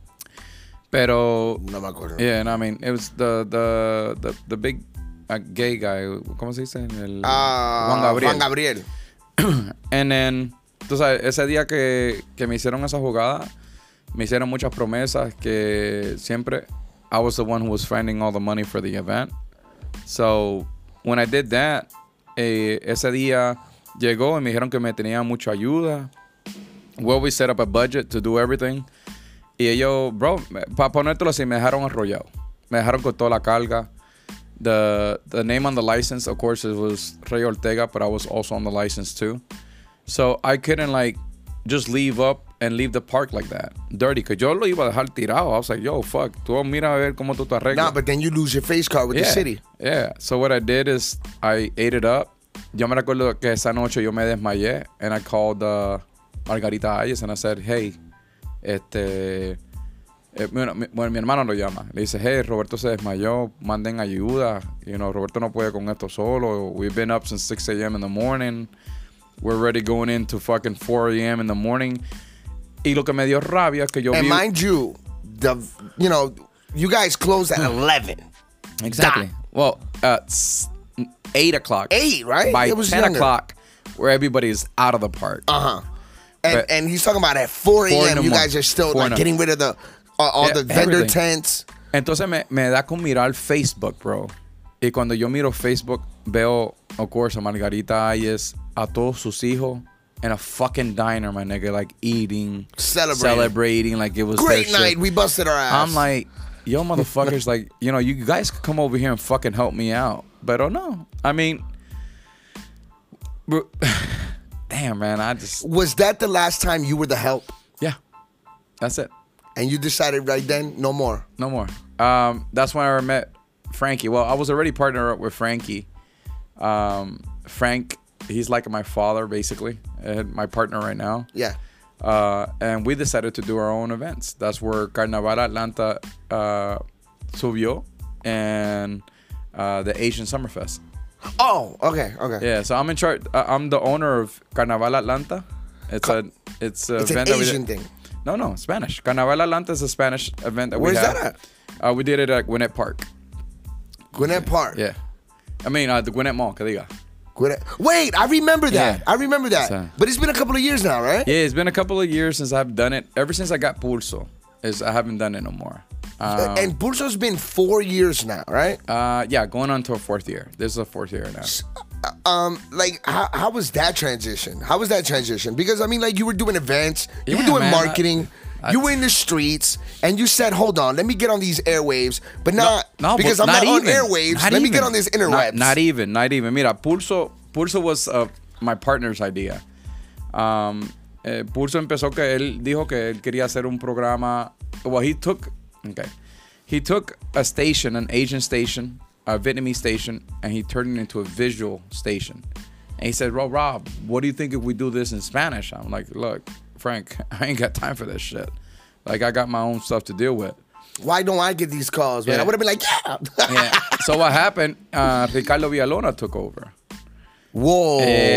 B: Pero,
A: No me acuerdo.
B: yeah, and I mean, it was the, the, the, the big uh, gay guy. ¿Cómo se dice? El,
A: Ah,
B: Juan Gabriel.
A: Juan Gabriel.
B: And then, tú sabes, ese día que, que me hicieron esa jugada, me hicieron muchas promesas que siempre I was the one who was finding all the money for the event. So, when I did that, eh, ese día llegó y me dijeron que me tenía mucha ayuda. Well, we set up a budget to do everything. Y ellos, bro, para ponértelo así, me dejaron arrollado. Me dejaron con toda la carga. The the name on the license, of course, it was Rey Ortega, but I was also on the license too. So I couldn't like just leave up and leave the park like that, dirty. Cause yo lo iba a dejar tirado. I was like, yo, fuck, tú mira a ver cómo tú te arreglas.
A: Nah, but then you lose your face card with
B: yeah,
A: the city.
B: Yeah. So what I did is I ate it up. Yo me recuerdo que esa noche yo me desmayé, and I called uh, Margarita Ayes and I said, hey, este. Eh, bueno, mi, bueno, mi hermano lo llama. Le dice, hey, Roberto se desmayó, manden ayuda. You know, Roberto no puede con esto solo. We've been up since six a.m. in the morning. We're already going into fucking four a.m. in the morning. Y lo que me dio rabia es que yo
A: And
B: vi...
A: mind you, the you know, you guys closed at eleven.
B: Exactly.
A: Dot.
B: Well, at s- eight o'clock.
A: Eight, right?
B: By
A: It was
B: ten
A: younger.
B: o'clock, where everybody's out of the park.
A: Uh huh. And
B: But-
A: and he's talking about at four
B: Four in
A: a.m.
B: the
A: you
B: mor-
A: guys are still
B: four in
A: like
B: the-
A: getting rid of the uh, all
B: Yeah,
A: the vendor
B: everything.
A: tents.
B: Entonces me, me da con mirar Facebook, bro. Y cuando yo miro Facebook, veo, of course, a Margarita Ayes, a todos sus hijos, in a fucking diner, my nigga, like eating,
A: Celebrating.
B: celebrating like it was
A: Great
B: their
A: night.
B: shit.
A: We busted our ass.
B: I'm like, yo, motherfuckers, like, you know, you guys could come over here and fucking help me out. But oh no. I mean, bro, damn, man, I just,
A: was that the last time you were the help?
B: yeah, that's it.
A: And you decided right then, no more.
B: No more. Um, that's when I met Frankie. Well, I was already partnered up with Frankie. Um, Frank, he's like my father, basically, and my partner right now.
A: Yeah.
B: Uh, and we decided to do our own events. That's where Carnaval Atlanta uh, subió and uh, the Asian Summerfest.
A: Oh, okay, okay.
B: Yeah, so I'm in charge. Uh, I'm the owner of Carnaval Atlanta. It's a it's a
A: It's an
B: event that we
A: Asian
B: did-
A: thing.
B: No, no, Spanish. Carnaval Atlanta is a Spanish event that
A: Where's
B: we have.
A: that
B: at? Uh, we did it at Gwinnett Park.
A: Gwinnett Park.
B: Yeah. I mean, uh, the Gwinnett Mall, que diga.
A: Wait, I remember that.
B: Yeah.
A: I remember that.
B: So-
A: But it's been a couple of years now, right?
B: Yeah, it's been a couple of years since I've done it. Ever since I got Pulso, is I haven't done it no more. Um,
A: And Pulso's been four years now, right?
B: uh, yeah, going on to a fourth year. This is a fourth year now.
A: Um, like how, how was that transition? How was that transition? Because I mean, like you were doing events, you were
B: Yeah,
A: doing
B: man,
A: marketing,
B: I- I-
A: you were in the streets, and you said, "Hold on, let me get on these airwaves," but not
B: No,
A: because
B: but
A: I'm not, on
B: even.
A: airwaves.
B: Not
A: let me get
B: even.
A: on this interwebs.
B: Not, not even, not even. Mira, Pulso, Pulso was uh, my partner's idea. Um, eh, Pulso empezó que él dijo que él quería hacer un programa. Well, he took, okay, he took a station, an Asian station, a Vietnamese station, and he turned it into a visual station. And he said, "Bro, Rob, what do you think if we do this in Spanish?" I'm like, "Look, Frank, I ain't got time for this shit. Like, I got my own stuff to deal with."
A: Why don't I get these calls, man?
B: Yeah.
A: I would have been like, "Yeah."
B: Yeah. So what happened? Uh, Ricardo Villalona took over.
A: Whoa.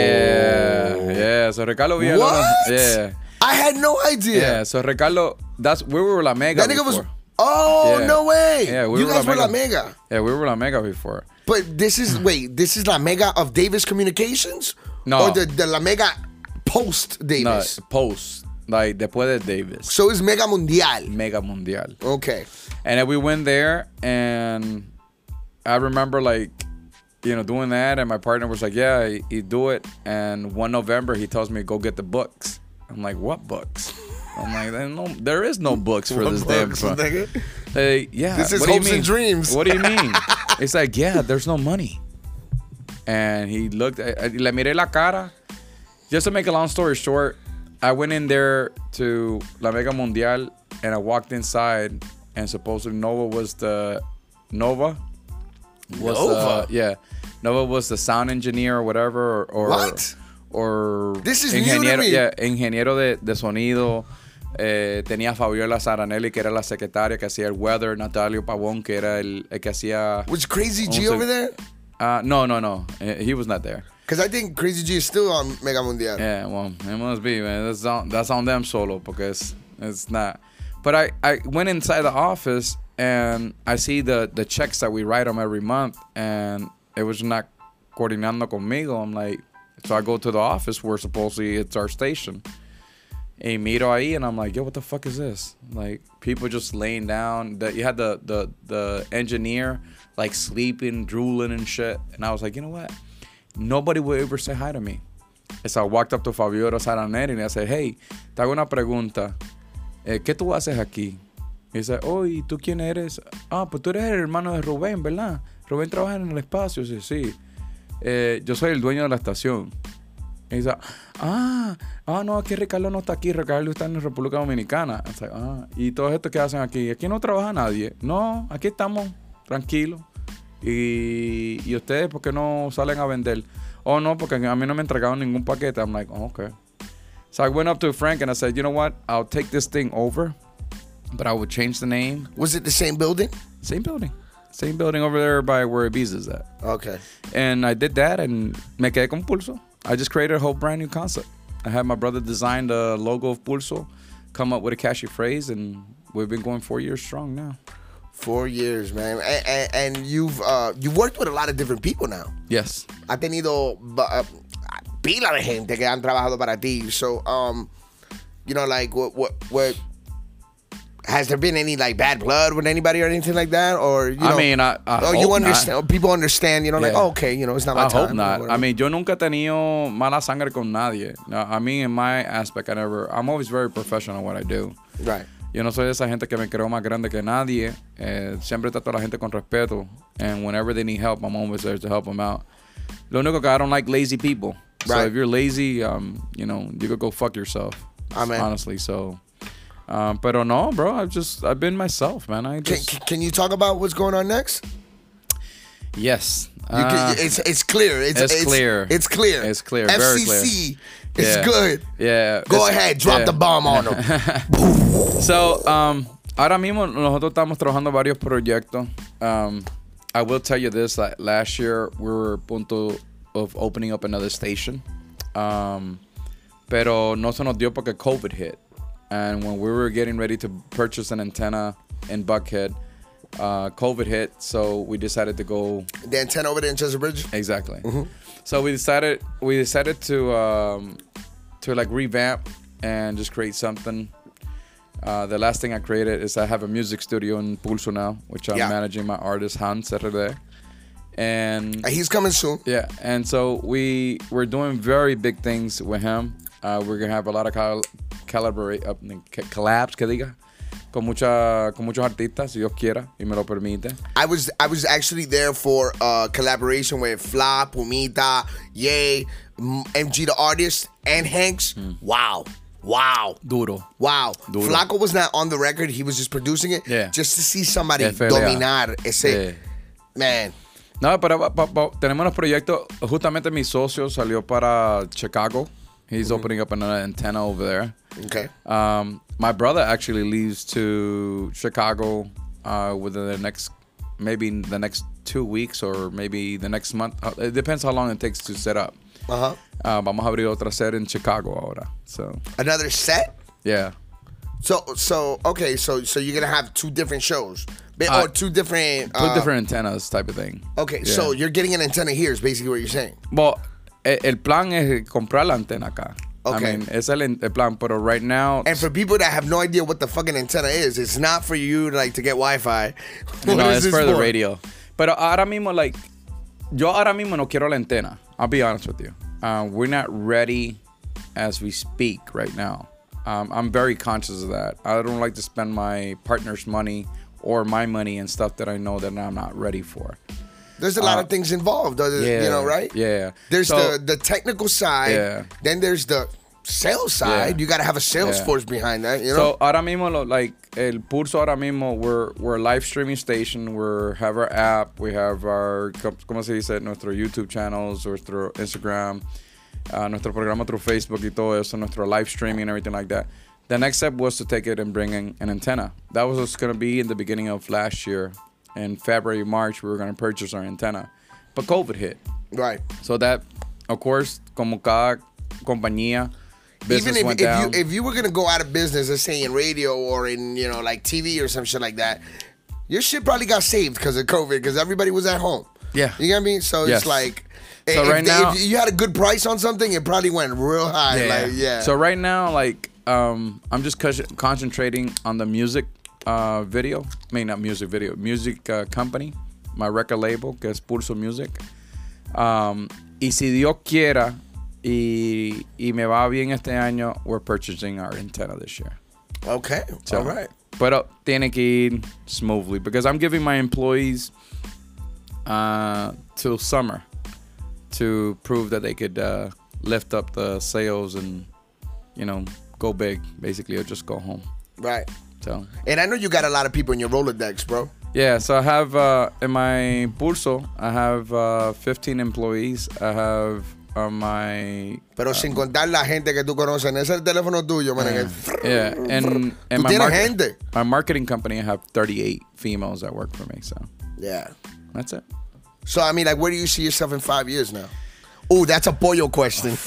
B: Yeah, yeah. So Ricardo Villalona.
A: What?
B: Yeah,
A: I had no idea.
B: yeah. So Ricardo, that's we were La Mega.
A: That nigga was.
B: before.
A: Oh
B: Yeah.
A: no way.
B: Yeah, we
A: you
B: were
A: guys
B: La
A: were La
B: Mega.
A: Mega.
B: Yeah, we were La Mega before.
A: But this is wait, this is La Mega of Davis Communications?
B: No.
A: Or the, the La Mega post
B: No,
A: Davis?
B: post like después de Davis,
A: So it's Mega Mundial.
B: Mega Mundial.
A: Okay.
B: And then we went there, and I remember like, you know, doing that, and my partner was like, "Yeah, he, he do it." And one November, he tells me, "Go get the books." I'm like, "What books?" I'm like, "There no, there is no books for
A: What
B: this damn
A: books,
B: fun."
A: nigga?
B: Hey, yeah.
A: This is
B: what do you
A: hopes and
B: mean?
A: dreams.
B: What do you mean? It's like, yeah, there's no money. And he looked, I, I, le miré la cara. Just to make a long story short, I went in there to La Mega Mundial, and I walked inside, and supposedly Nova was the Nova. Was
A: Nova?
B: The, yeah, Nova was the sound engineer or whatever, or, or
A: What?
B: Or
A: This is new to
B: ingeniero,
A: me.
B: yeah, ingeniero de, de sonido. Eh, tenía Fabiola Saranelli, que era la secretaria que hacía el weather, Natalio Pavón, que era el, el que hacía.
A: Was Crazy G
B: Almost
A: over
B: a-
A: there?
B: Uh, no, no, no. Eh, He was not there.
A: Because I think Crazy G is still on Mega Mundial.
B: Yeah, well, it must be, man. That's on, that's on them solo because it's not. But I, I went inside the office and I see the, the checks that we write them every month, and it was not coordinando conmigo. I'm like, so I go to the office where supposedly it's our station. Y miro ahí, and I'm like, yo, what the fuck is this? Like, people just laying down. The, you had the, the, the engineer, like, sleeping, drooling and shit. And I was like, you know what? Nobody would ever say hi to me. So I walked up to Fabiola Saranelli and I said, hey, te hago una pregunta. Eh, ¿Qué tú haces aquí? Y dice, oh, ¿y tú quién eres? Ah, pues tú eres el hermano de Rubén, ¿verdad? Rubén trabaja en el espacio. Sí, sí. Eh, yo soy el dueño de la estación. Y dice, ah, ah, no, aquí Ricardo no está aquí, Ricardo está en la República Dominicana. I was like, ah, ¿y todo esto qué hacen aquí? Aquí no trabaja nadie. No, aquí estamos, tranquilos. Y, y ustedes, ¿por qué no salen a vender? Oh, no, porque a mí no me entregaron ningún paquete. I'm like, oh, okay. So I went up to Frank and I said, you know what? I'll take this thing over, but I would change the name.
A: Was it the same building?
B: Same building. Same building over there by where Ibiza's at.
A: Okay.
B: And I did that, and me quedé con Pulso. I just created a whole brand new concept. I had my brother design the logo of Pulso, come up with a catchy phrase, and we've been going four years strong now.
A: Four years, man. And, and, and you've uh, you've worked with a lot of different people now.
B: Yes.
A: Ha tenido uh, pila de gente que han trabajado para ti. So, um, you know, like, what, what, what, has there been any like bad blood with anybody or anything like that? Or you know,
B: I mean, I, I
A: oh,
B: hope
A: you
B: not.
A: understand? People understand. You know, like,
B: Yeah.
A: oh, okay, you know, it's not my
B: I
A: time.
B: hope
A: or
B: not.
A: whatever.
B: I mean, yo nunca he tenido mala sangre con nadie. No, I mean, in my aspect, I never. I'm always very professional in what I do.
A: Right.
B: Yo no soy de esa gente que me creo más grande que nadie. Eh, siempre trato a la gente con respeto. And whenever they need help, I'm always there to help them out. Lo único que I don't like lazy people. So
A: Right.
B: if you're lazy, um, you know, you could go fuck yourself.
A: Amen.
B: Honestly, so. Um, pero no, bro. I've just I've been myself, man. I
A: Can,
B: just
A: can you talk about what's going on next?
B: yes.
A: You can,
B: Uh,
A: it's it's clear. It's,
B: it's clear.
A: It's clear.
B: It's clear, very clear.
A: F C C is
B: Yeah.
A: good.
B: Yeah.
A: Go
B: it's-
A: ahead, drop
B: yeah.
A: the bomb on them.
B: So, um, ahora mismo nosotros estamos trabajando varios proyectos. Um, I will tell you this: like last year we were a punto of opening up another station, um, pero no se nos dio porque COVID hit, and when we were getting ready to purchase an antenna in Buckhead, uh, COVID hit, so we decided to go.
A: The antenna over there in Chester Bridge?
B: Exactly.
A: Mm-hmm.
B: So we decided we decided to um, to like revamp and just create something. Uh, the last thing I created is I have a music studio in Pulso now, which I'm
A: yeah.
B: managing my artist Hans R D. And
A: uh, he's coming soon.
B: Yeah, and so we we're doing very big things with him. Uh, we're gonna have a lot of col- collaborate, uh, collabs, que diga, con mucha con muchos artistas, si Dios quiera y me lo permite.
A: I was I was actually there for uh, collaboration with Fla, Pumita, Ye, M G the artist, and Hanks. Mm. Wow. Wow.
B: Duro.
A: Wow.
B: Duro.
A: Flaco was not on the record. He was just producing it.
B: Yeah.
A: Just to see somebody
B: F L A.
A: dominar ese.
B: Yeah.
A: Man.
B: No, pero pa, pa, tenemos unos proyectos. Justamente mi socio salió para Chicago. He's mm-hmm. opening up another antenna over there.
A: Okay.
B: Um, my brother actually leaves to Chicago uh, within the next, maybe the next two weeks or maybe the next month. It depends how long it takes to set up.
A: Uh-huh.
B: Uh, vamos a abrir otra set en Chicago ahora. So.
A: Another set?
B: Yeah.
A: So so okay, so so you're gonna have two different shows, or
B: uh,
A: two different
B: two
A: uh,
B: different antennas type of thing.
A: Okay,
B: yeah.
A: So you're getting an antenna here is basically what you're saying.
B: Well, el plan es comprar la antena acá.
A: Okay.
B: I mean, ese es el, el plan, pero right now.
A: And for people that have no idea what the fucking antenna is, it's not for you like to get Wi-Fi.
B: No, it's for the radio. Pero ahora mismo, like, yo ahora mismo no quiero la antena. I'll be honest with you. Uh, we're not ready as we speak right now. Um, I'm very conscious of that. I don't like to spend my partner's money or my money and stuff that I know that I'm not ready for.
A: There's a lot
B: uh,
A: of things involved,
B: yeah,
A: you know, right?
B: Yeah.
A: There's
B: so,
A: the, the technical side.
B: Yeah.
A: Then there's the sales side.
B: Yeah.
A: You got to have a sales
B: yeah.
A: force behind that, you know?
B: So, ahora mismo, like, El Pulso ahora mismo, we're, we're a live streaming station. We have our app. We have our, ¿cómo se dice? Nuestro YouTube channels, nuestro Instagram. Uh, nuestro programa through Facebook y todo eso, nuestro live streaming and everything like that. The next step was to take it and bring in an antenna. That was going to be in the beginning of last year. In February, March, we were going to purchase our antenna. But COVID hit.
A: Right.
B: So that, of course, como cada compañía, business
A: Even if,
B: went
A: if
B: down.
A: you if you were going to go out of business, let's say in radio or in, you know, like T V or some shit like that, your shit probably got saved because of COVID because everybody was at home.
B: Yeah.
A: You know what I mean? So
B: yes.
A: it's like...
B: So
A: if,
B: right
A: they,
B: now,
A: if you had a good price on something, it probably went real high.
B: Yeah.
A: Like, yeah.
B: So right now, like, um, I'm just concentrating on the music uh, video. I mean, not music video. Music uh, company. My record label, que es Pulso Music. Um, y si Dios quiera y, y me va bien este año, we're purchasing our antenna this year.
A: Okay.
B: So,
A: all right.
B: Pero tiene que ir smoothly because I'm giving my employees uh, till summer to prove that they could uh, lift up the sales and, you know, go big, basically, or just go home.
A: Right.
B: So.
A: And I know you got a lot of people in your Rolodex, bro.
B: Yeah, so I have, uh, in my Pulso, I have uh, fifteen employees. I have uh, my...
A: Pero uh, sin contar la gente que tú conoces. En ese teléfono tuyo, man.
B: Yeah, yeah. and, and
A: ¿Tú
B: my,
A: tienes
B: market,
A: gente?
B: my marketing company, I have thirty-eight females that work for me, so...
A: Yeah.
B: That's it.
A: So, I mean, like, where do you see yourself in five years now? Oh, that's a pollo question.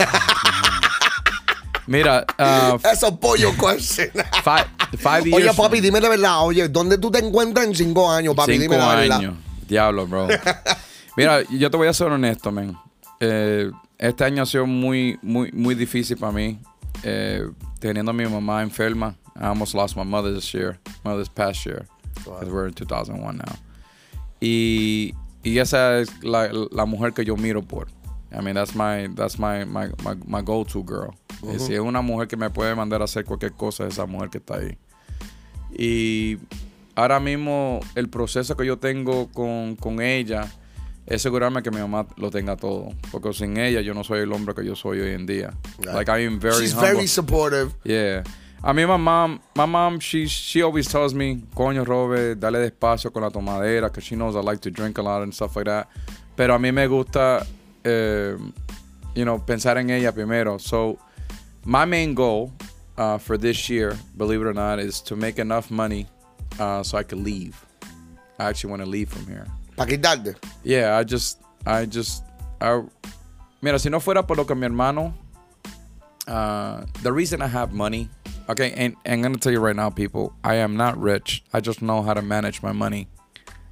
B: Mira, uh,
A: that's a pollo question.
B: five, five years.
A: Oye, papi, dime la verdad. Oye, ¿dónde tú te encuentras en cinco años, papi?
B: Cinco
A: dime la verdad.
B: años. Diablo, bro. Mira, yo te voy a ser honesto, man. Eh, este año ha sido muy, muy, muy difícil para mí. Eh, teniendo a mi mamá enferma. I almost lost my mother this year. Well, this past year. Because wow. We're in two thousand one now. Y, y esa es la, la mujer que yo miro por. I mean, that's my, that's my, my, my, my go-to girl. Uh-huh. Y si es una mujer que me puede mandar a hacer cualquier cosa, es esa mujer que está ahí. Y ahora mismo el proceso que yo tengo con, con ella es asegurarme que mi mamá lo tenga todo. Porque sin ella yo no soy el hombre que yo soy hoy en día. Right. Like, I am very
A: She's
B: humble.
A: very supportive.
B: Yeah. I mean, my mom, my mom, she she always tells me, coño, Robert, dale despacio con la tomadera, because she knows I like to drink a lot and stuff like that. Pero a mí me gusta, uh, you know, pensar en ella primero. So, my main goal uh, for this year, believe it or not, is to make enough money uh, so I could leave. I actually want to leave from here.
A: ¿Para quitarte?
B: Yeah, I just, I just, I, mira, si no fuera por lo que mi hermano, uh, the reason I have money, okay, and, and I'm going to tell you right now, people, I am not rich. I just know how to manage my money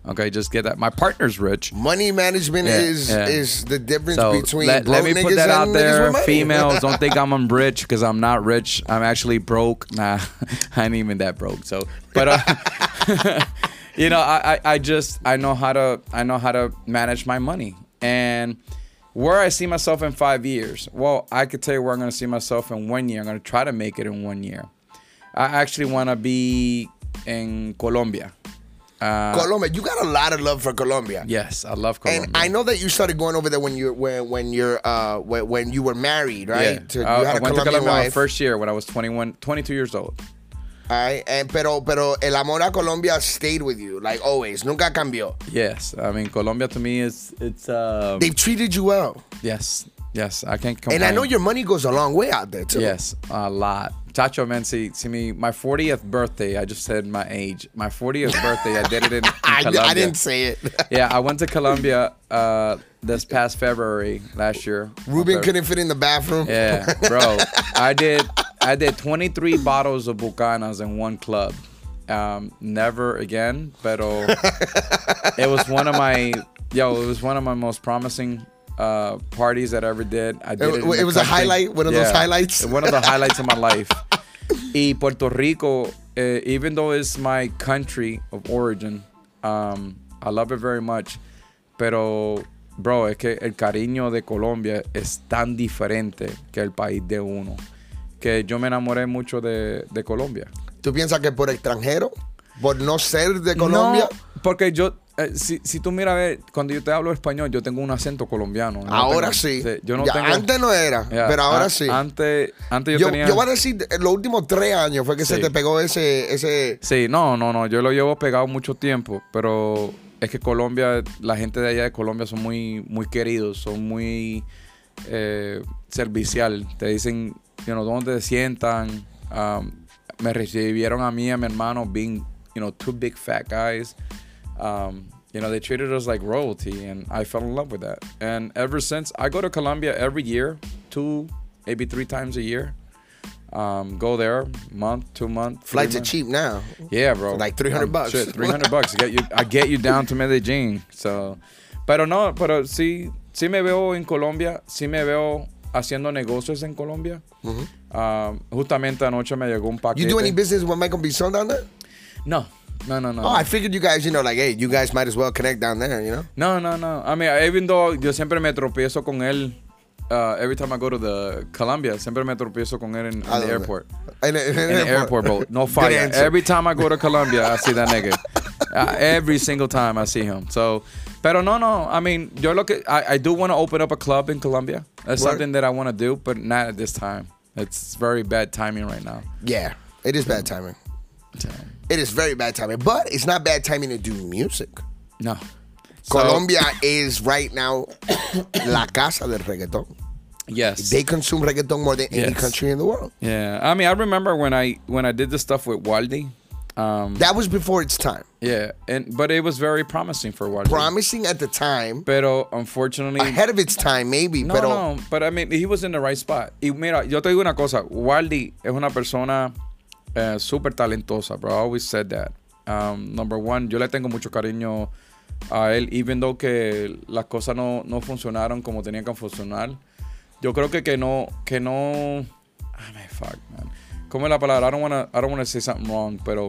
B: Okay, just get that. My partner's rich.
A: Money management
B: Yeah,
A: is
B: yeah.
A: is the difference
B: So
A: between
B: let,
A: broke
B: let me
A: niggas
B: put that out
A: and niggas
B: there.
A: with money.
B: Females, don't think I'm rich because I'm not rich. I'm actually broke. Nah, I ain't even that broke. So, but uh, you know, I, I I just I know how to I know how to manage my money. And where I see myself in five years, well, I could tell you where I'm going to see myself in one year. I'm going to try to make it in one year. I actually want to be in Colombia. Uh,
A: Colombia, you got a lot of love for Colombia.
B: Yes, I love Colombia.
A: And I know that you started going over there when you when when you're uh when, when you were married, right?
B: Yeah.
A: To, you
B: I,
A: had
B: I
A: a
B: went to
A: Colombian
B: Colombia my
A: wife.
B: first year when I was twenty-one, twenty-two years old.
A: All right, and pero pero el amor a Colombia stayed with you like always, nunca cambió.
B: Yes, I mean Colombia to me is it's uh
A: They've treated you well,
B: yes, yes, I can't complain.
A: and I know your money goes a long way out there too.
B: Yes, a lot. Chacho, man, see, see me, my fortieth birthday, I just said my age. My fortieth birthday, I did it in, in
A: I,
B: Colombia.
A: I didn't say it.
B: Yeah, I went to Colombia uh, this past February last year.
A: Ruben
B: Okay.
A: couldn't fit in the bathroom.
B: Yeah, bro. I did I did twenty-three bottles of Bucanas in one club. Um, never again, pero it was one of my yo, it was one of my most promising uh, parties that I ever did. I did it.
A: It,
B: in
A: it
B: the
A: was a
B: country.
A: highlight, one of those highlights.
B: One of the highlights of my life. Y Puerto Rico, uh, even though it's my country of origin, um, I love it very much. Pero, bro, es que el cariño de Colombia es tan diferente que el país de uno. Que yo me enamoré mucho de, de Colombia.
A: ¿Tú piensas que por extranjero? ¿Por no ser de Colombia?
B: No, porque yo, eh, si, si tú miras, a ver, cuando yo te hablo español, yo tengo un acento colombiano. No
A: Ahora
B: tengo-
A: sí.
B: Yo no
A: Ya,
B: tengo,
A: antes no era,
B: Ya,
A: pero ahora
B: an-
A: sí.
B: Antes, antes yo,
A: Yo,
B: tenía...
A: yo voy a decir, en los últimos tres años fue que se
B: Sí.
A: te pegó ese... ese
B: Sí, no, no, no. Yo lo llevo pegado mucho tiempo, pero es que Colombia, la gente de allá de Colombia son muy, muy queridos, son muy eh, servicial. Te dicen, you know, dónde te sientan. Um, me recibieron a mí y a mi hermano being, you know, two big fat guys. Um, you know, they treated us like royalty, and I fell in love with that. And ever since, I go to Colombia every year, two, maybe three times a year. Um, go there, month, two month. three
A: flights are
B: month.
A: cheap now.
B: Yeah, bro.
A: For like three hundred
B: Um,
A: bucks.
B: Shit, three hundred bucks. Get you, I get you down to Medellín. So, pero no, pero sí, sí me veo en Colombia. Sí me veo haciendo negocios en Colombia. Um, justamente anoche me llegó un paquete.
A: You do any business with Michael Bison down there?
B: No, no, no, no.
A: Oh, I figured you guys, you know, like, hey, you guys might as well connect down there, you know?
B: No, no, no. I mean, even though yo siempre me tropiezo con él. Uh, every time I go to the Colombia, siempre me tropiezo con él in, in
A: I
B: the
A: don't know.
B: airport.
A: In, in,
B: In the airport, bro. No
A: Good
B: fire.
A: answer.
B: Every time I go to Colombia, I see that nigga. Uh, every single time I see him. So, pero no, no. I mean, yo lo que I, I do want to open up a club in Colombia. That's
A: Word.
B: something that I want to do, but not at this time. It's very bad timing right now.
A: Yeah, it is bad timing.
B: So,
A: It is very bad timing, but it's not bad timing to do music.
B: no. So,
A: Colombia is right now la casa del reggaeton.
B: yes.
A: They consume reggaeton more than any
B: Yes.
A: country in the world.
B: Yeah. I mean, I remember when I when I did the stuff with Waldi. Um,
A: That was before its time.
B: yeah, and but it was very promising for Waldi.
A: Promising at the time,
B: Pero unfortunately,
A: ahead of its time, maybe.
B: No,
A: pero
B: no, but I mean, he was in the right spot. Y mira, yo te digo una cosa, Waldi es una persona eh, súper talentosa, bro. I always said that. Um, number one, yo le tengo mucho cariño a él, even though que las cosas no, no funcionaron como tenían que funcionar. Yo creo que que no, que no, ah, man, fuck, man. ¿Cómo es la palabra? I don't wanna, I don't wanna say something wrong, pero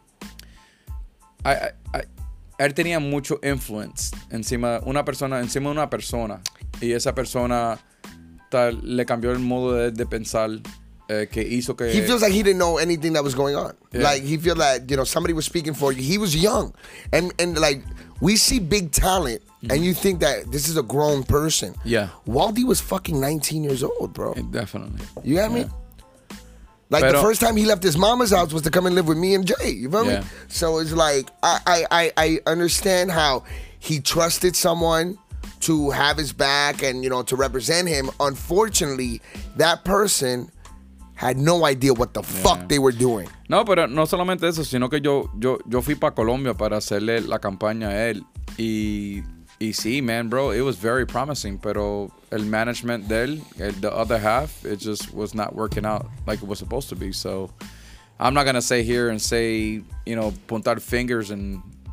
B: I, I, I, él tenía mucho influence encima una persona, encima de una persona, y esa persona tal, le cambió el modo de, de pensar eh, que hizo que
A: he feels like he didn't know anything that was going on.
B: Yeah.
A: Like he feel that, you know, somebody was speaking for you. He was young. And and like we see big talent and you think that this is a grown person.
B: Yeah.
A: Waldy was fucking nineteen years old, bro.
B: definitely.
A: You get me? Like
B: Pero-
A: the first time he left his mama's house was to come and live with me and Jay. You feel
B: Yeah.
A: me? So it's like I, I I I understand how he trusted someone to have his back and, you know, to represent him. Unfortunately, that person had no idea what the fuck they were doing.
B: No, pero no solamente eso, sino que yo, yo, yo fui para Colombia para hacerle la campaña a él. Y, y sí, man, bro, it was very promising, pero el management de él, el, the other half, it just was not working out like it was supposed to be. So I'm not going to say here and say, you know, puntar fingers and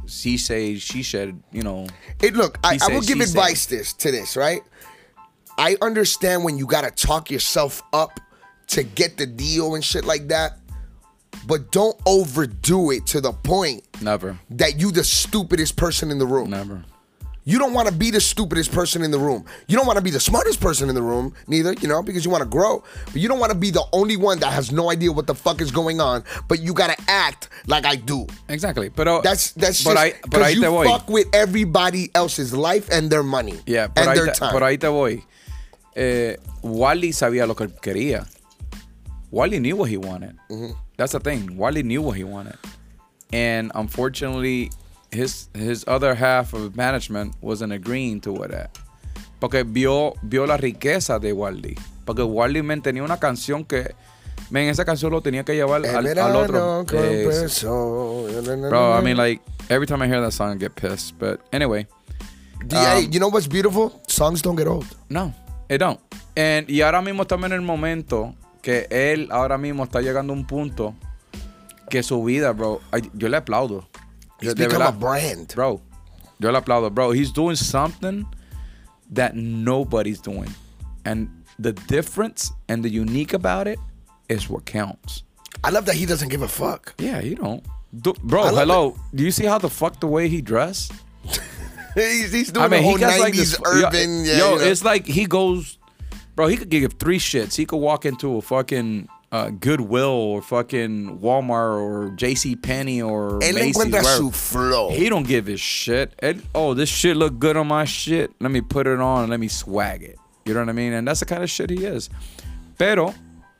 B: he said, she said, you know.
A: It, look, I,
B: said,
A: I will give
B: she
A: advice
B: said.
A: this to this, right? I understand when you got to talk yourself up to get the deal and shit like that. But don't overdo it to the point
B: Never.
A: that you the stupidest person in the room.
B: Never.
A: You don't want to be the stupidest person in the room. You don't want to be the smartest person in the room, neither, you know, because you want to grow. But you don't want to be the only one that has no idea what the fuck is going on, but you got to act like I do.
B: Exactly. Pero,
A: That's that's
B: but
A: just
B: I, but
A: because
B: ahí
A: you
B: te voy.
A: fuck with everybody else's life and their money
B: Yeah, por,
A: and
B: ahí
A: their
B: te,
A: time.
B: por ahí te voy. Eh, Wally sabía lo que él quería. Wally knew what he wanted. Mm-hmm. That's the thing. Wally knew what he wanted. And unfortunately, his his other half of management wasn't agreeing to what that. Porque vio, vio la riqueza de Wally. Porque Wally man, tenía una canción que... Man, esa canción lo tenía que llevar al, al otro. Eh, bro, I mean, like, every time I hear that song, I get pissed. But anyway.
A: D A, um, you know what's beautiful? Songs don't get old.
B: No, it don't. And, y ahora mismo estamos en el momento que él ahora mismo está llegando a un punto que su vida, bro, I, yo le aplaudo.
A: He's become a brand.
B: Bro, yo le aplaudo, bro. He's doing something that nobody's doing. And the difference and the unique about it is what counts.
A: I love that he doesn't give a fuck.
B: Yeah, you don't. Do, bro, hello. It. Do you see how the fuck the way he dressed?
A: he's, he's doing
B: I mean,
A: the whole
B: he gets
A: nineties
B: like this,
A: urban.
B: Yo,
A: yeah,
B: yo
A: you know?
B: It's like he goes, bro, he could give three shits. He could walk into a fucking uh, Goodwill or fucking Walmart or JCPenney or
A: Él
B: Macy's.
A: encuentra
B: Wherever.
A: su flow.
B: He don't give his shit. Él, oh, this shit look good on my shit. Let me put it on and let me swag it. You know what I mean? And that's the kind of shit he is. Pero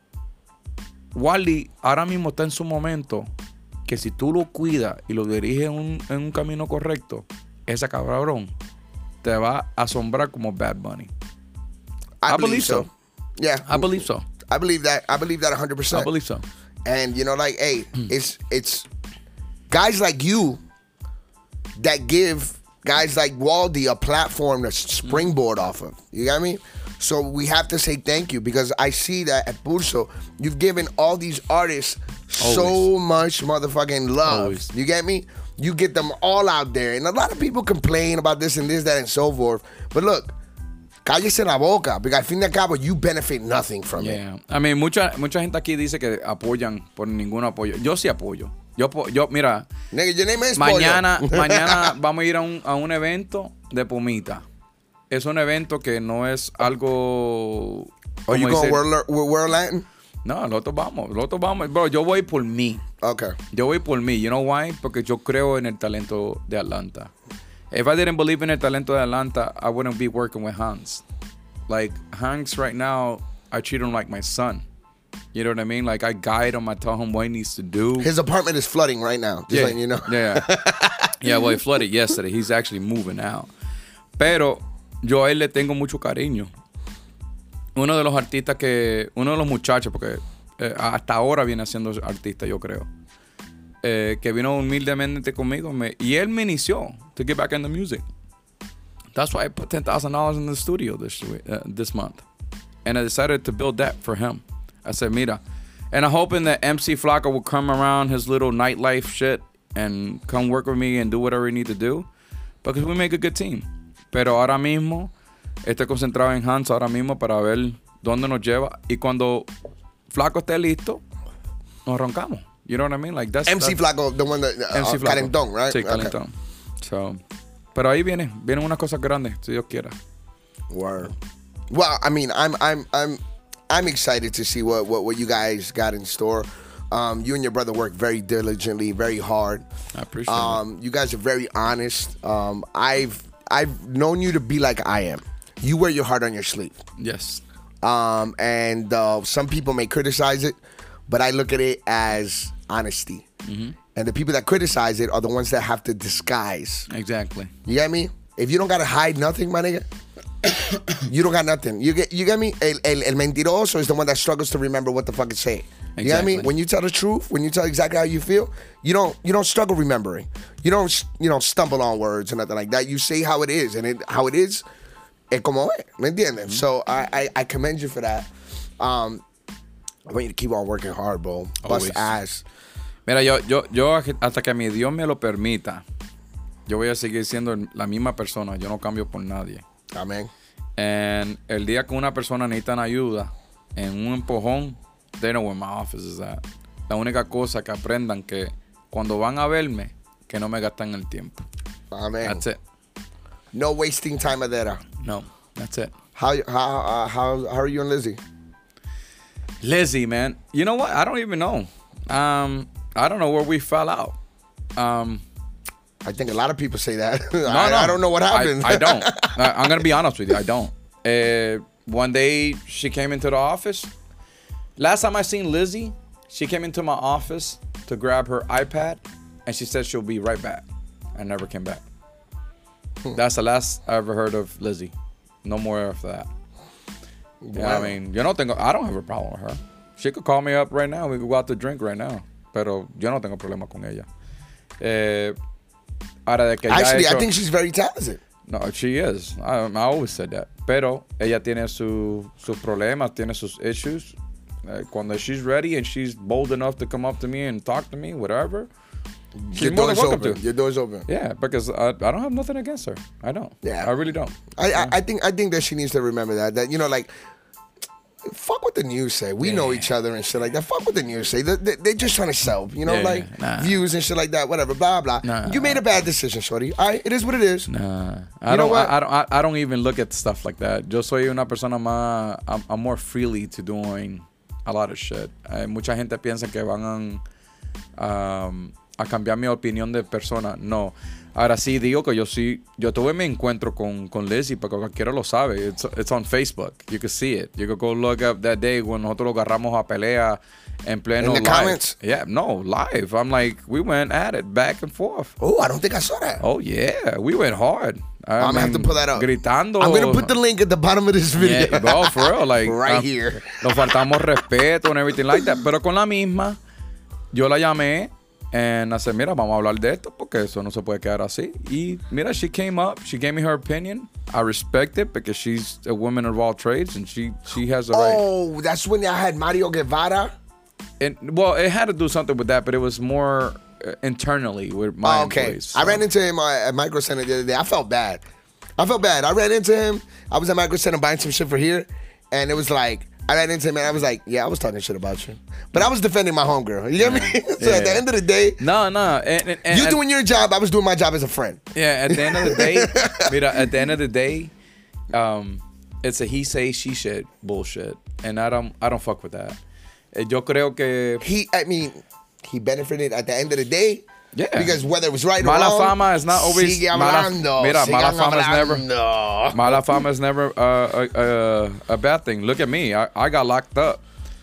B: Wally ahora mismo está en su momento que si tú lo cuidas y lo diriges en un, en un camino correcto, ese cabrón te va a asombrar como Bad Bunny.
A: I,
B: I
A: believe,
B: believe
A: so.
B: so.
A: Yeah.
B: I believe so.
A: I believe that. I believe that one hundred percent.
B: I believe so.
A: And you know, like, hey, it's it's guys like you that give guys like Waldy a platform to springboard off of. You got me? So we have to say thank you because I see that at Pulso, you've given all these artists
B: Always.
A: so much motherfucking love.
B: Always.
A: You get me? You get them all out there. And a lot of people complain about this and this, that, and so forth. But look, cállese la boca, because al fin de cabo, you benefit nothing from
B: Yeah.
A: it.
B: I mean, mucha, mucha gente aquí dice que apoyan por ningún apoyo. Yo sí apoyo. Yo, yo mira,
A: Nigga, your name is
B: mañana,
A: Pollo.
B: mañana vamos a ir a un, a un evento de Pumita. Es un evento que no es algo...
A: Are you
B: como
A: going
B: dice-
A: World, World Latin?
B: No, nosotros vamos, nosotros vamos. Bro, yo voy por mí.
A: Okay.
B: Yo voy por mí. You know why? Porque yo creo en el talento de Atlanta. If I didn't believe in el talento de Atlanta, I wouldn't be working with Hans. Like, Hans right now, I treat him like my son. You know what I mean? Like, I guide him. I tell him what he needs to do.
A: His apartment is flooding right now. Just
B: yeah.
A: letting you know.
B: Yeah. Yeah, well, it flooded yesterday. He's actually moving out. Pero yo a él le tengo mucho cariño. Uno de los artistas que... Uno de los muchachos, porque eh, hasta ahora viene siendo artista, yo creo. Eh, que vino humildemente conmigo. Me, y él me inició to get back into music. That's why I put ten thousand dollars in the studio this, uh, this month. And I decided to build that for him. I said, mira. And I'm hoping that M C Flacco will come around his little nightlife shit and come work with me and do whatever we need to do. Because we make a good team. Pero ahora mismo, estoy concentrado en Hans ahora mismo para ver dónde nos lleva. Y cuando Flacco esté listo, nos roncamos. You know what I mean? Like that's,
A: M C
B: that's,
A: Flacco, the one that uh,
B: M C Flacco.
A: Calentón, right?
B: Sí, Calentón. Okay. So, pero ahí viene, vienen unas cosas grandes, si Dios quiera.
A: Word. Well, I mean, I'm I'm I'm I'm excited to see what what, what you guys got in store. Um, you and your brother work very diligently, very hard.
B: I appreciate
A: um, it. You guys are very honest. Um, I've I've known you to be like I am. You wear your heart on your sleeve.
B: Yes.
A: Um, and uh, some people may criticize it, but I look at it as honesty.
B: Mm-hmm.
A: And the people that criticize it are the ones that have to disguise.
B: Exactly.
A: You get me? If you don't gotta hide nothing, my nigga, you don't got nothing. You get you get me? El, el, el mentiroso is the one that struggles to remember what the fuck it's saying. You
B: Exactly.
A: get me? When you tell the truth, when you tell exactly how you feel, you don't you don't struggle remembering. You don't you know stumble on words or nothing like that. You say how it is, and it, how it is, es como es. ¿Me entiendes? Mm-hmm. So I, I I commend you for that. Um, I want you to keep on working hard, bro. Bust
B: Always.
A: ass.
B: Mira, yo, yo, yo hasta que mi Dios me lo permita, yo voy a seguir siendo la misma persona. Yo no cambio por nadie.
A: Amén.
B: And el día que una persona necesita ayuda en un empujón, they know where my office is at. La única cosa que aprendan que cuando van a verme, que no me gastan el tiempo.
A: Amén.
B: That's it.
A: No wasting time at that.
B: No, that's it.
A: How how uh, how how are you and Lizzie?
B: Lizzie, man. You know what? I don't even know. Um, I don't know where we fell out. Um,
A: I think a lot of people say that.
B: no,
A: I,
B: no.
A: I don't know what happened.
B: I, I don't. I, I'm gonna be honest with you. I don't. Uh, one day she came into the office. Last time I seen Lizzie, she came into my office to grab her iPad, and she said she'll be right back. I never came back. Hmm. That's the last I ever heard of Lizzie. No more of that. Wow. Yeah, I mean, yo no tengo, I don't have a problem with her. She could call me up right now. We could go out to drink right now. Pero yo no tengo problema con ella. Eh, ahora de que
A: Actually,
B: hecho,
A: I think she's very talented.
B: No, she is. I, I always said that. Pero ella tiene su, sus problemas, tiene sus issues. Uh, cuando she's ready and she's bold enough to come up to me and talk to me, whatever.
A: Your door's open. To. Your door's open.
B: Yeah, because I, I don't have nothing against her. I don't.
A: Yeah,
B: I really don't.
A: I, I I think I think that she needs to remember that that you know like, fuck what the news say. We yeah. know each other and shit like that. Fuck what the news say. They, they, they're just trying to sell, you know, yeah, like nah. views and shit like that. Whatever, blah blah. Nah. You made a bad decision, shorty. All right, it is what it is.
B: Nah, I you don't. I, I don't. I, I don't even look at stuff like that. Yo soy una persona más. I'm, I'm more freely to doing a lot of shit. Hay mucha gente piensa que van a, um, a cambiar mi opinión de persona. No. Ahora sí digo que yo sí, yo tuve mi encuentro con, con Lizzie, porque cualquiera lo sabe. It's, it's on Facebook. You can see it. You can go look up that day when nosotros lo agarramos a pelea en pleno
A: in the
B: live.
A: Comments?
B: Yeah, no, live. I'm like, we went at it back and forth.
A: Oh, I don't think I saw that.
B: Oh, yeah. We went hard. I
A: I'm
B: mean,
A: gonna have to pull that up.
B: Gritando.
A: I'm gonna put the link at the bottom of this video.
B: Yeah, bro, for real. Like,
A: right
B: um,
A: here.
B: Nos faltamos respeto and everything like that. Pero con la misma, yo la llamé. And I said, mira, vamos a hablar de esto porque eso no se puede quedar así. Y mira, she came up, she gave me her opinion. I respect it because she's a woman of all trades and she she has a right.
A: Oh, that's when I had Mario Guevara?
B: And, well, it had to do something with that, but it was more uh, internally with my
A: oh, okay.
B: employees. So.
A: I ran into him uh, at Micro Center the other day. I felt bad. I felt bad. I ran into him. I was at Micro Center buying some shit for here. And it was like, I ran into him and I was like, yeah, I was talking shit about you. But I was defending my homegirl. You get me? So
B: yeah.
A: at the end of the day,
B: no, no. And, and, and,
A: you doing your job, I was doing my job as a friend.
B: Yeah, at the end of the day, mira, at the end of the day, um, it's a he say, she said bullshit. And I don't I don't fuck with that. Yo creo que
A: he I mean, he benefited at the end of the day.
B: Yeah.
A: Because whether it was right or
B: mala
A: wrong.
B: Mala fama is not always.
A: Sigue hablando.
B: Mala, mira,
A: sigue
B: mala fama
A: hablando.
B: is never. Mala fama is never uh, a, a, a bad thing. Look at me. I, I got locked up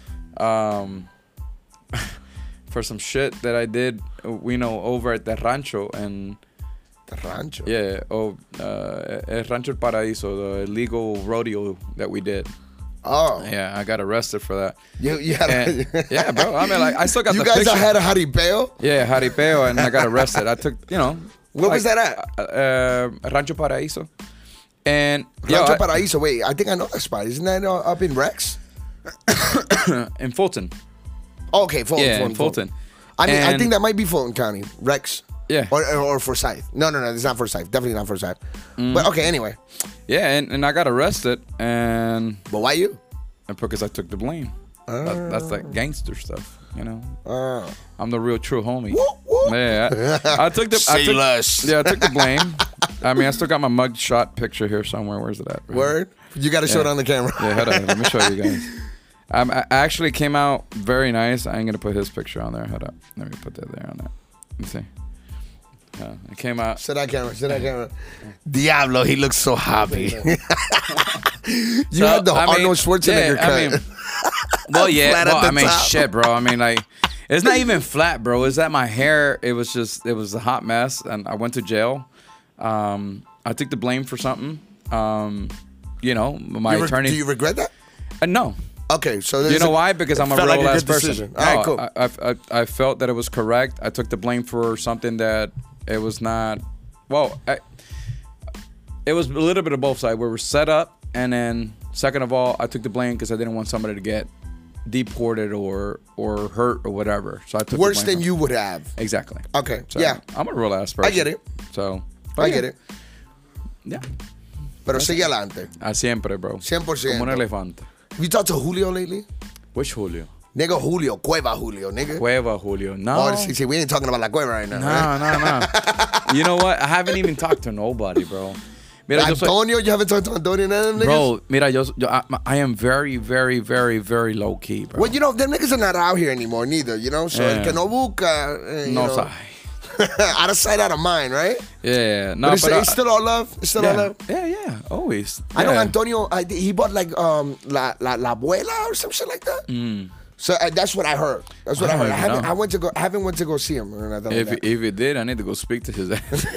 B: um, for some shit that I did, you know, over at the rancho. And
A: the rancho?
B: Yeah. Oh, uh, El Rancho El Paraíso, the illegal rodeo that we did.
A: Oh.
B: Yeah, I got arrested for that.
A: You, you had
B: and, a, yeah, bro. I mean, like, I still got
A: you
B: the
A: guys
B: picture.
A: had a jaripeo?
B: Yeah, jaripeo, and I got arrested. I took, you know.
A: Where
B: like,
A: was that at?
B: Uh, Rancho Paraíso. And
A: Rancho
B: yo,
A: Paraíso. Wait, I think I know that spot. Isn't that uh, up in Rex?
B: in Fulton.
A: Oh, okay, Fulton.
B: Yeah,
A: Fulton,
B: in Fulton.
A: Fulton. I mean,
B: and,
A: I think that might be Fulton County. Rex.
B: Yeah.
A: Or, or, or Forsyth. No, no, no. It's not Forsyth. Definitely not Forsyth. Mm. But okay, anyway.
B: Yeah, and, and I got arrested. And
A: but why you?
B: Because I took the blame. Uh, that, that's like gangster stuff, you know.
A: Uh,
B: I'm the real true homie.
A: Whoop, whoop.
B: Yeah, I, I took the.
A: Say
B: I took,
A: less.
B: Yeah, I took the blame. I mean, I still got my mug shot picture here somewhere. Where's it at? Right?
A: Word? You got to show
B: yeah.
A: it on the camera.
B: Yeah, hold on. Let me show you guys. Um, I actually came out very nice. I ain't gonna put his picture on there. Hold up. Let me put that there on there. Let me see. Uh, it came out.
A: Sit that camera. Sit that camera. Diablo, he looks so happy. you
B: so,
A: had the
B: I
A: Arnold
B: mean,
A: Schwarzenegger
B: yeah,
A: cut.
B: I mean, well, yeah. Well, I mean,
A: top.
B: shit, bro. I mean, like, it's not even flat, bro. It's that my hair. It was just, it was a hot mess, and I went to jail. Um, I took the blame for something. Um, you know, my
A: you re-
B: attorney.
A: Do you regret that?
B: Uh, no.
A: Okay, so
B: you know why? Because I'm a real
A: like a
B: ass
A: good
B: person.
A: Decision. All right,
B: no,
A: cool.
B: I, I, I, I felt that it was correct. I took the blame for something that it was not. Well, I, it was a little bit of both sides. We were set up, and then second of all, I took the blame because I didn't want somebody to get deported or or hurt or whatever. So I took
A: worse
B: the blame
A: than you would have.
B: Exactly.
A: Okay.
B: So
A: yeah.
B: I'm a real ass person.
A: I get it.
B: So
A: I get it.
B: Yeah.
A: Pero sigue adelante.
B: A siempre, bro.
A: cien por ciento.
B: Como un elefante.
A: Have you talked to Julio lately?
B: Which Julio?
A: Nigga Julio, Cueva Julio, nigga.
B: Cueva Julio. No.
A: Oh, see, see, we ain't talking about La Cueva right now.
B: No,
A: right?
B: no, no. You know what? I haven't even talked to nobody, bro. Mira, yo soy,
A: Antonio, you haven't talked to Antonio, none of them niggas?
B: bro, mira, yo, yo I, I am very, very, very, very low key, bro.
A: Well, you know, them niggas are not out here anymore, neither, you know? So,
B: Yeah.
A: el que no busca, eh, you
B: No
A: know,
B: sabe.
A: out of sight, out of mind, right?
B: Yeah, no,
A: But it's,
B: pero,
A: it's still all love? It's still
B: yeah,
A: all love?
B: yeah, yeah, always.
A: I know
B: Yeah.
A: Antonio, I, he bought like um la, la, la Abuela or some shit like that.
B: Mm.
A: So uh, that's what I heard. That's what I,
B: I
A: heard.
B: don't
A: I
B: even
A: haven't,
B: know.
A: I went to go, I haven't went to go see him or nothing
B: If,
A: like that.
B: if it did, I need to go speak to his ass.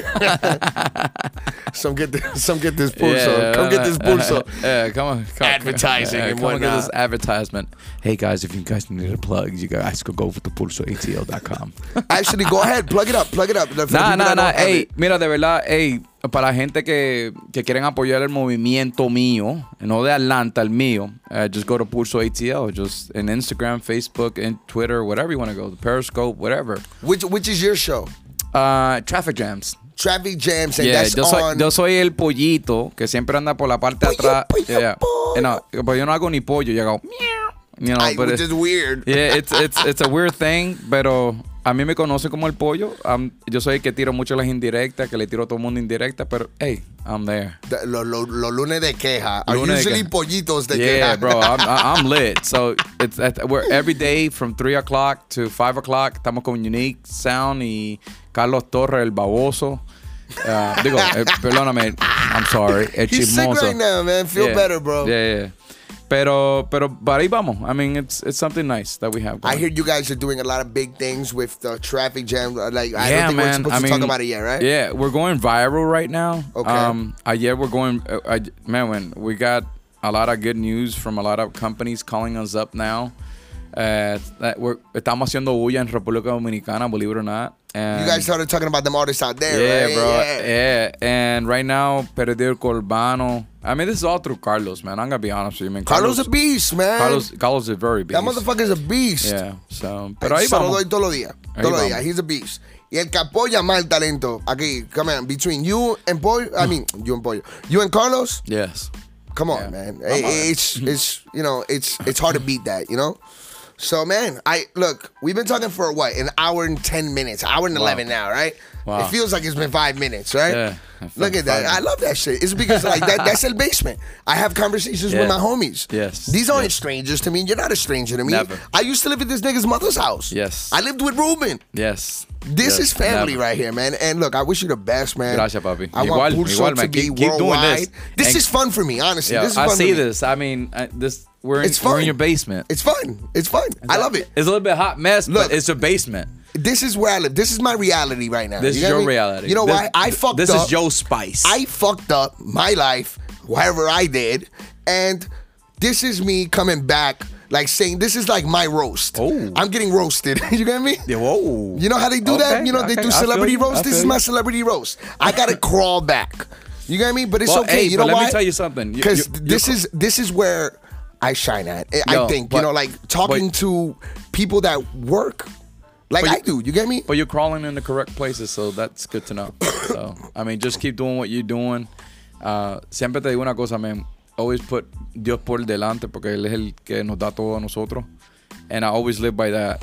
A: Some get this, some get this pulso. Come get this pulso.
B: Yeah, come on. Come,
A: Advertising
B: yeah,
A: and
B: come and get
A: whatnot.
B: this advertisement. Hey guys, if you guys need a plug, you guys could go over to pulso A T L dot com.
A: Actually, go ahead, plug it up, plug it up. For the
B: Nah,
A: people
B: nah,
A: that
B: nah.
A: don't have
B: Ey,
A: it.
B: mira, de verdad, ey, para la gente que, que quieren apoyar el movimiento mío, no de Atlanta, el mío, uh, just go to Pulso A T L. Just in Instagram, Facebook, and Twitter, whatever you want to go, Periscope, whatever.
A: Which which is your show?
B: Uh, traffic jams.
A: Traffic Jams, and
B: Yeah,
A: that's
B: yo soy,
A: on.
B: yo soy el pollito que siempre anda por la parte de
A: Pollo,
B: atrás.
A: pollo,
B: Yeah.
A: pollo.
B: Eh, No, pero yo no hago ni pollo, yo hago miau. You know,
A: I,
B: but
A: which
B: it-
A: is weird.
B: yeah, it's, it's, it's a weird thing, pero a mí me conocen como el pollo. Um, yo soy el que tiro mucho las indirectas, que le tiro a todo el mundo indirecta, pero hey, I'm there.
A: The- Los lo, lo lunes de queja are
B: Lunes de
A: usually
B: queja.
A: pollitos de
B: Yeah,
A: queja.
B: bro, I'm, I'm lit. So it's at, we're every day from three o'clock to five o'clock. Estamos con Unique Sound y Carlos Torres, el baboso. Uh, digo, eh, perdóname, I'm sorry, el
A: He's sick
B: chismoso.
A: right now, man. Feel
B: Yeah.
A: better, bro.
B: Yeah, yeah. Pero, pero, para ahí vamos. I mean, it's it's something nice that we have.
A: I
B: going.
A: hear you guys are doing a lot of big things with the Traffic Jam. Like, I
B: Yeah,
A: don't think we're
B: man.
A: supposed
B: I
A: to
B: mean,
A: talk about it yet, right?
B: Yeah, we're going viral right now.
A: Okay.
B: Um, ayer we're going. Uh, I, man, when we got a lot of good news from a lot of companies calling us up now. Uh, that we're, estamos haciendo bulla en República Dominicana, believe it or not. And
A: You guys started talking about them artists out there,
B: yeah,
A: right?
B: bro.
A: Yeah.
B: Yeah. And right now, Perdido Corbano. I mean, this is all through Carlos, man. I'm gonna be honest with you, man.
A: Carlos a beast, man.
B: Carlos, Carlos is very big.
A: That motherfucker's a beast.
B: Yeah. So, pero
A: Ay,
B: ahí
A: se lo
B: vamos.
A: doy todos los días.
B: Ahí
A: Todos los
B: vamos.
A: días. He's a beast. Y el que apoya más el talento, aquí, come on, between you and Pollo, I mean, you and Pollo, you and Carlos,
B: Yes.
A: come on,
B: Yeah.
A: man.
B: I'm on it.
A: It's, it's, you know, it's, it's hard to beat that, you know? So, man, I, look, we've been talking for what, an hour and ten minutes, hour and
B: Wow.
A: eleven now, right?
B: Wow.
A: It feels like it's been five minutes, right?
B: Yeah.
A: Look at that.
B: Five
A: I love that shit. It's because like that, that's El Basement. I have conversations
B: Yeah.
A: with my homies.
B: Yes.
A: These aren't
B: Yes.
A: strangers to me. You're not a stranger to me.
B: Never.
A: I used to live at this nigga's mother's house.
B: Yes.
A: I lived with Ruben.
B: Yes.
A: This
B: Yes.
A: is family
B: Never.
A: right here, man. And look, I wish you the best, man.
B: Gracias, papi.
A: I
B: Igual,
A: want Pulso
B: igual,
A: to
B: man.
A: be
B: Keep- keep doing
A: worldwide.
B: this.
A: This
B: And-
A: is fun for me, honestly.
B: Yeah,
A: this is
B: I
A: fun
B: see
A: for me.
B: this. I mean, I, this we're in,
A: It's
B: we're
A: fun.
B: in your basement.
A: It's fun. It's fun. I love it.
B: It's a little bit hot mess,
A: Look.
B: but it's a basement.
A: This is where I live. This is my reality right now.
B: This
A: You
B: is
A: get
B: your
A: me?
B: reality.
A: You know
B: this,
A: why? I fucked
B: This
A: up.
B: is Joe Spice.
A: I fucked up my life, whatever I did, and this is me coming back, like saying this is like my roast.
B: Oh.
A: I'm getting roasted. You get me?
B: Yeah, whoa.
A: You know how they do that?
B: Okay,
A: You know they
B: okay.
A: do
B: I feel
A: celebrity
B: you. I
A: roast. This
B: feel
A: is
B: you.
A: my celebrity roast. I gotta crawl back. You get me? But it's
B: Well,
A: okay.
B: hey,
A: you
B: but
A: know
B: let
A: why?
B: me tell you something. You-
A: Because
B: you-
A: this
B: you-
A: is this is where I shine at. I
B: Yo,
A: think you
B: but-
A: know, like talking
B: but-
A: to people that work like
B: But
A: I
B: you-
A: do. You get me?
B: But you're crawling in the correct places, so that's good to know. So, I mean, just keep doing what you're doing. Uh, siempre te digo una cosa, man. Always put Dios por delante, porque Él es el que nos da todo a nosotros. And I always live by that,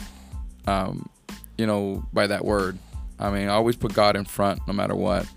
B: um, you know, by that word. I mean, I always put God in front, no matter what.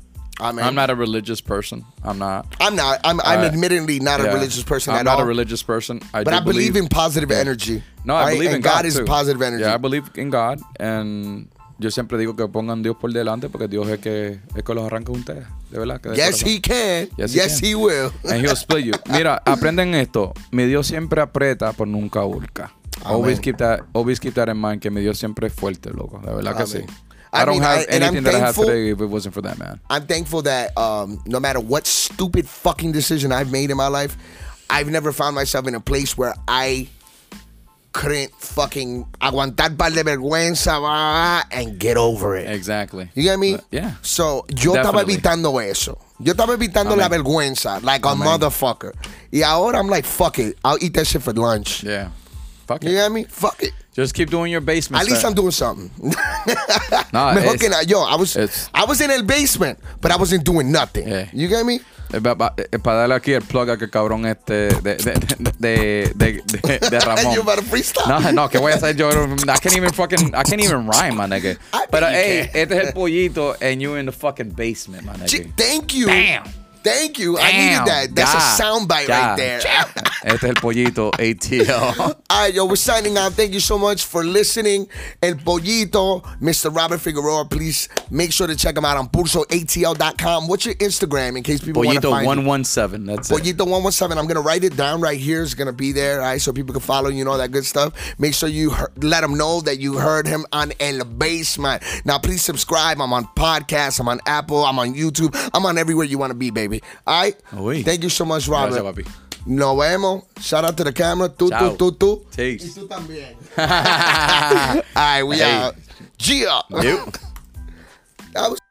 A: I mean,
B: I'm not a religious person. I'm not.
A: I'm not. I'm. I'm
B: Uh,
A: admittedly not
B: Yeah.
A: a religious person
B: I'm
A: at
B: not
A: all.
B: a religious person. I
A: but
B: do
A: I believe, in positive
B: Yeah.
A: energy.
B: No, I
A: right?
B: believe
A: and
B: in God,
A: God is
B: too.
A: positive energy.
B: Yeah, I believe in God. And yo siempre digo que pongan Dios por delante porque Dios es que, es que los arranca a ustedes. De verdad. Que de
A: yes,
B: corazón.
A: he can.
B: Yes,
A: Yes,
B: he
A: he,
B: can.
A: will.
B: And he'll split you. Mira, aprenden esto. Mi Dios siempre aprieta, pero nunca hurca. Always
A: Amen.
B: keep that, always keep that in mind. Que mi Dios siempre es fuerte, loco. De verdad que
A: Amen.
B: sí.
A: I
B: I, don't
A: mean,
B: have
A: I- and I'm
B: anything that I have
A: thankful-
B: today if it wasn't for that, man.
A: I'm thankful that um, no matter what stupid fucking decision I've made in my life, I've never found myself in a place where I couldn't fucking aguantar par de vergüenza blah, and get over it.
B: Exactly.
A: You get me?
B: Uh, yeah.
A: So, yo estaba
B: Definitely.
A: evitando eso. Yo estaba evitando la
B: Amen.
A: vergüenza, like a
B: Amen.
A: motherfucker. Y ahora I'm like, fuck it. I'll eat that shit for lunch.
B: Yeah. Fuck
A: You
B: it.
A: get me? Fuck it.
B: Just keep doing your basement.
A: At least
B: stuff.
A: I'm doing something.
B: No,
A: Mejor
B: it's-
A: que nada. Yo, I was,
B: it's-
A: I was in el basement, but I wasn't doing nothing.
B: Yeah.
A: You get me?
B: Eh, pa- pa- eh, Para darle aquí el plug a que cabrón este de, de, de, de, de, de Ramón.
A: You about to freestyle?
B: No, no, que voy a hacer yo. I can't even fucking, I can't even rhyme, my nigga.
A: I bet
B: Pero
A: you
B: hey,
A: can.
B: este es el pollito and you in the fucking basement, my nigga.
A: Gee, Thank you.
B: Bam.
A: Thank you. I
B: Damn.
A: needed that. That's
B: Ya.
A: a soundbite
B: Ya.
A: right there.
B: Este es el pollito A T L.
A: All right, yo, we're signing out. Thank you so much for listening. El Pollito, Mister Robert Figueroa. Please make sure to check him out on pulso A T L dot com. What's your Instagram in case people want to
B: Pollito
A: find
B: one
A: you?
B: one seven. That's it.
A: Pollito one one seven. I'm going to write it down right here. It's going to be there, all right, so people can follow you and all that good stuff. Make sure you heard, let them know that you heard him on El Basement. Now, please subscribe. I'm on podcasts. I'm on Apple. I'm on YouTube. I'm on everywhere you want to be, baby. All right?
B: Oui.
A: Thank you so much, Robert.
B: Gracias, papi.
A: Nos vemos. Shout out to the camera. Tú,
B: Ciao.
A: tú, tú, tú.
B: Peace.
A: Y tú también. All right, we
B: Hey.
A: out. Gia.
B: Nope.
A: That was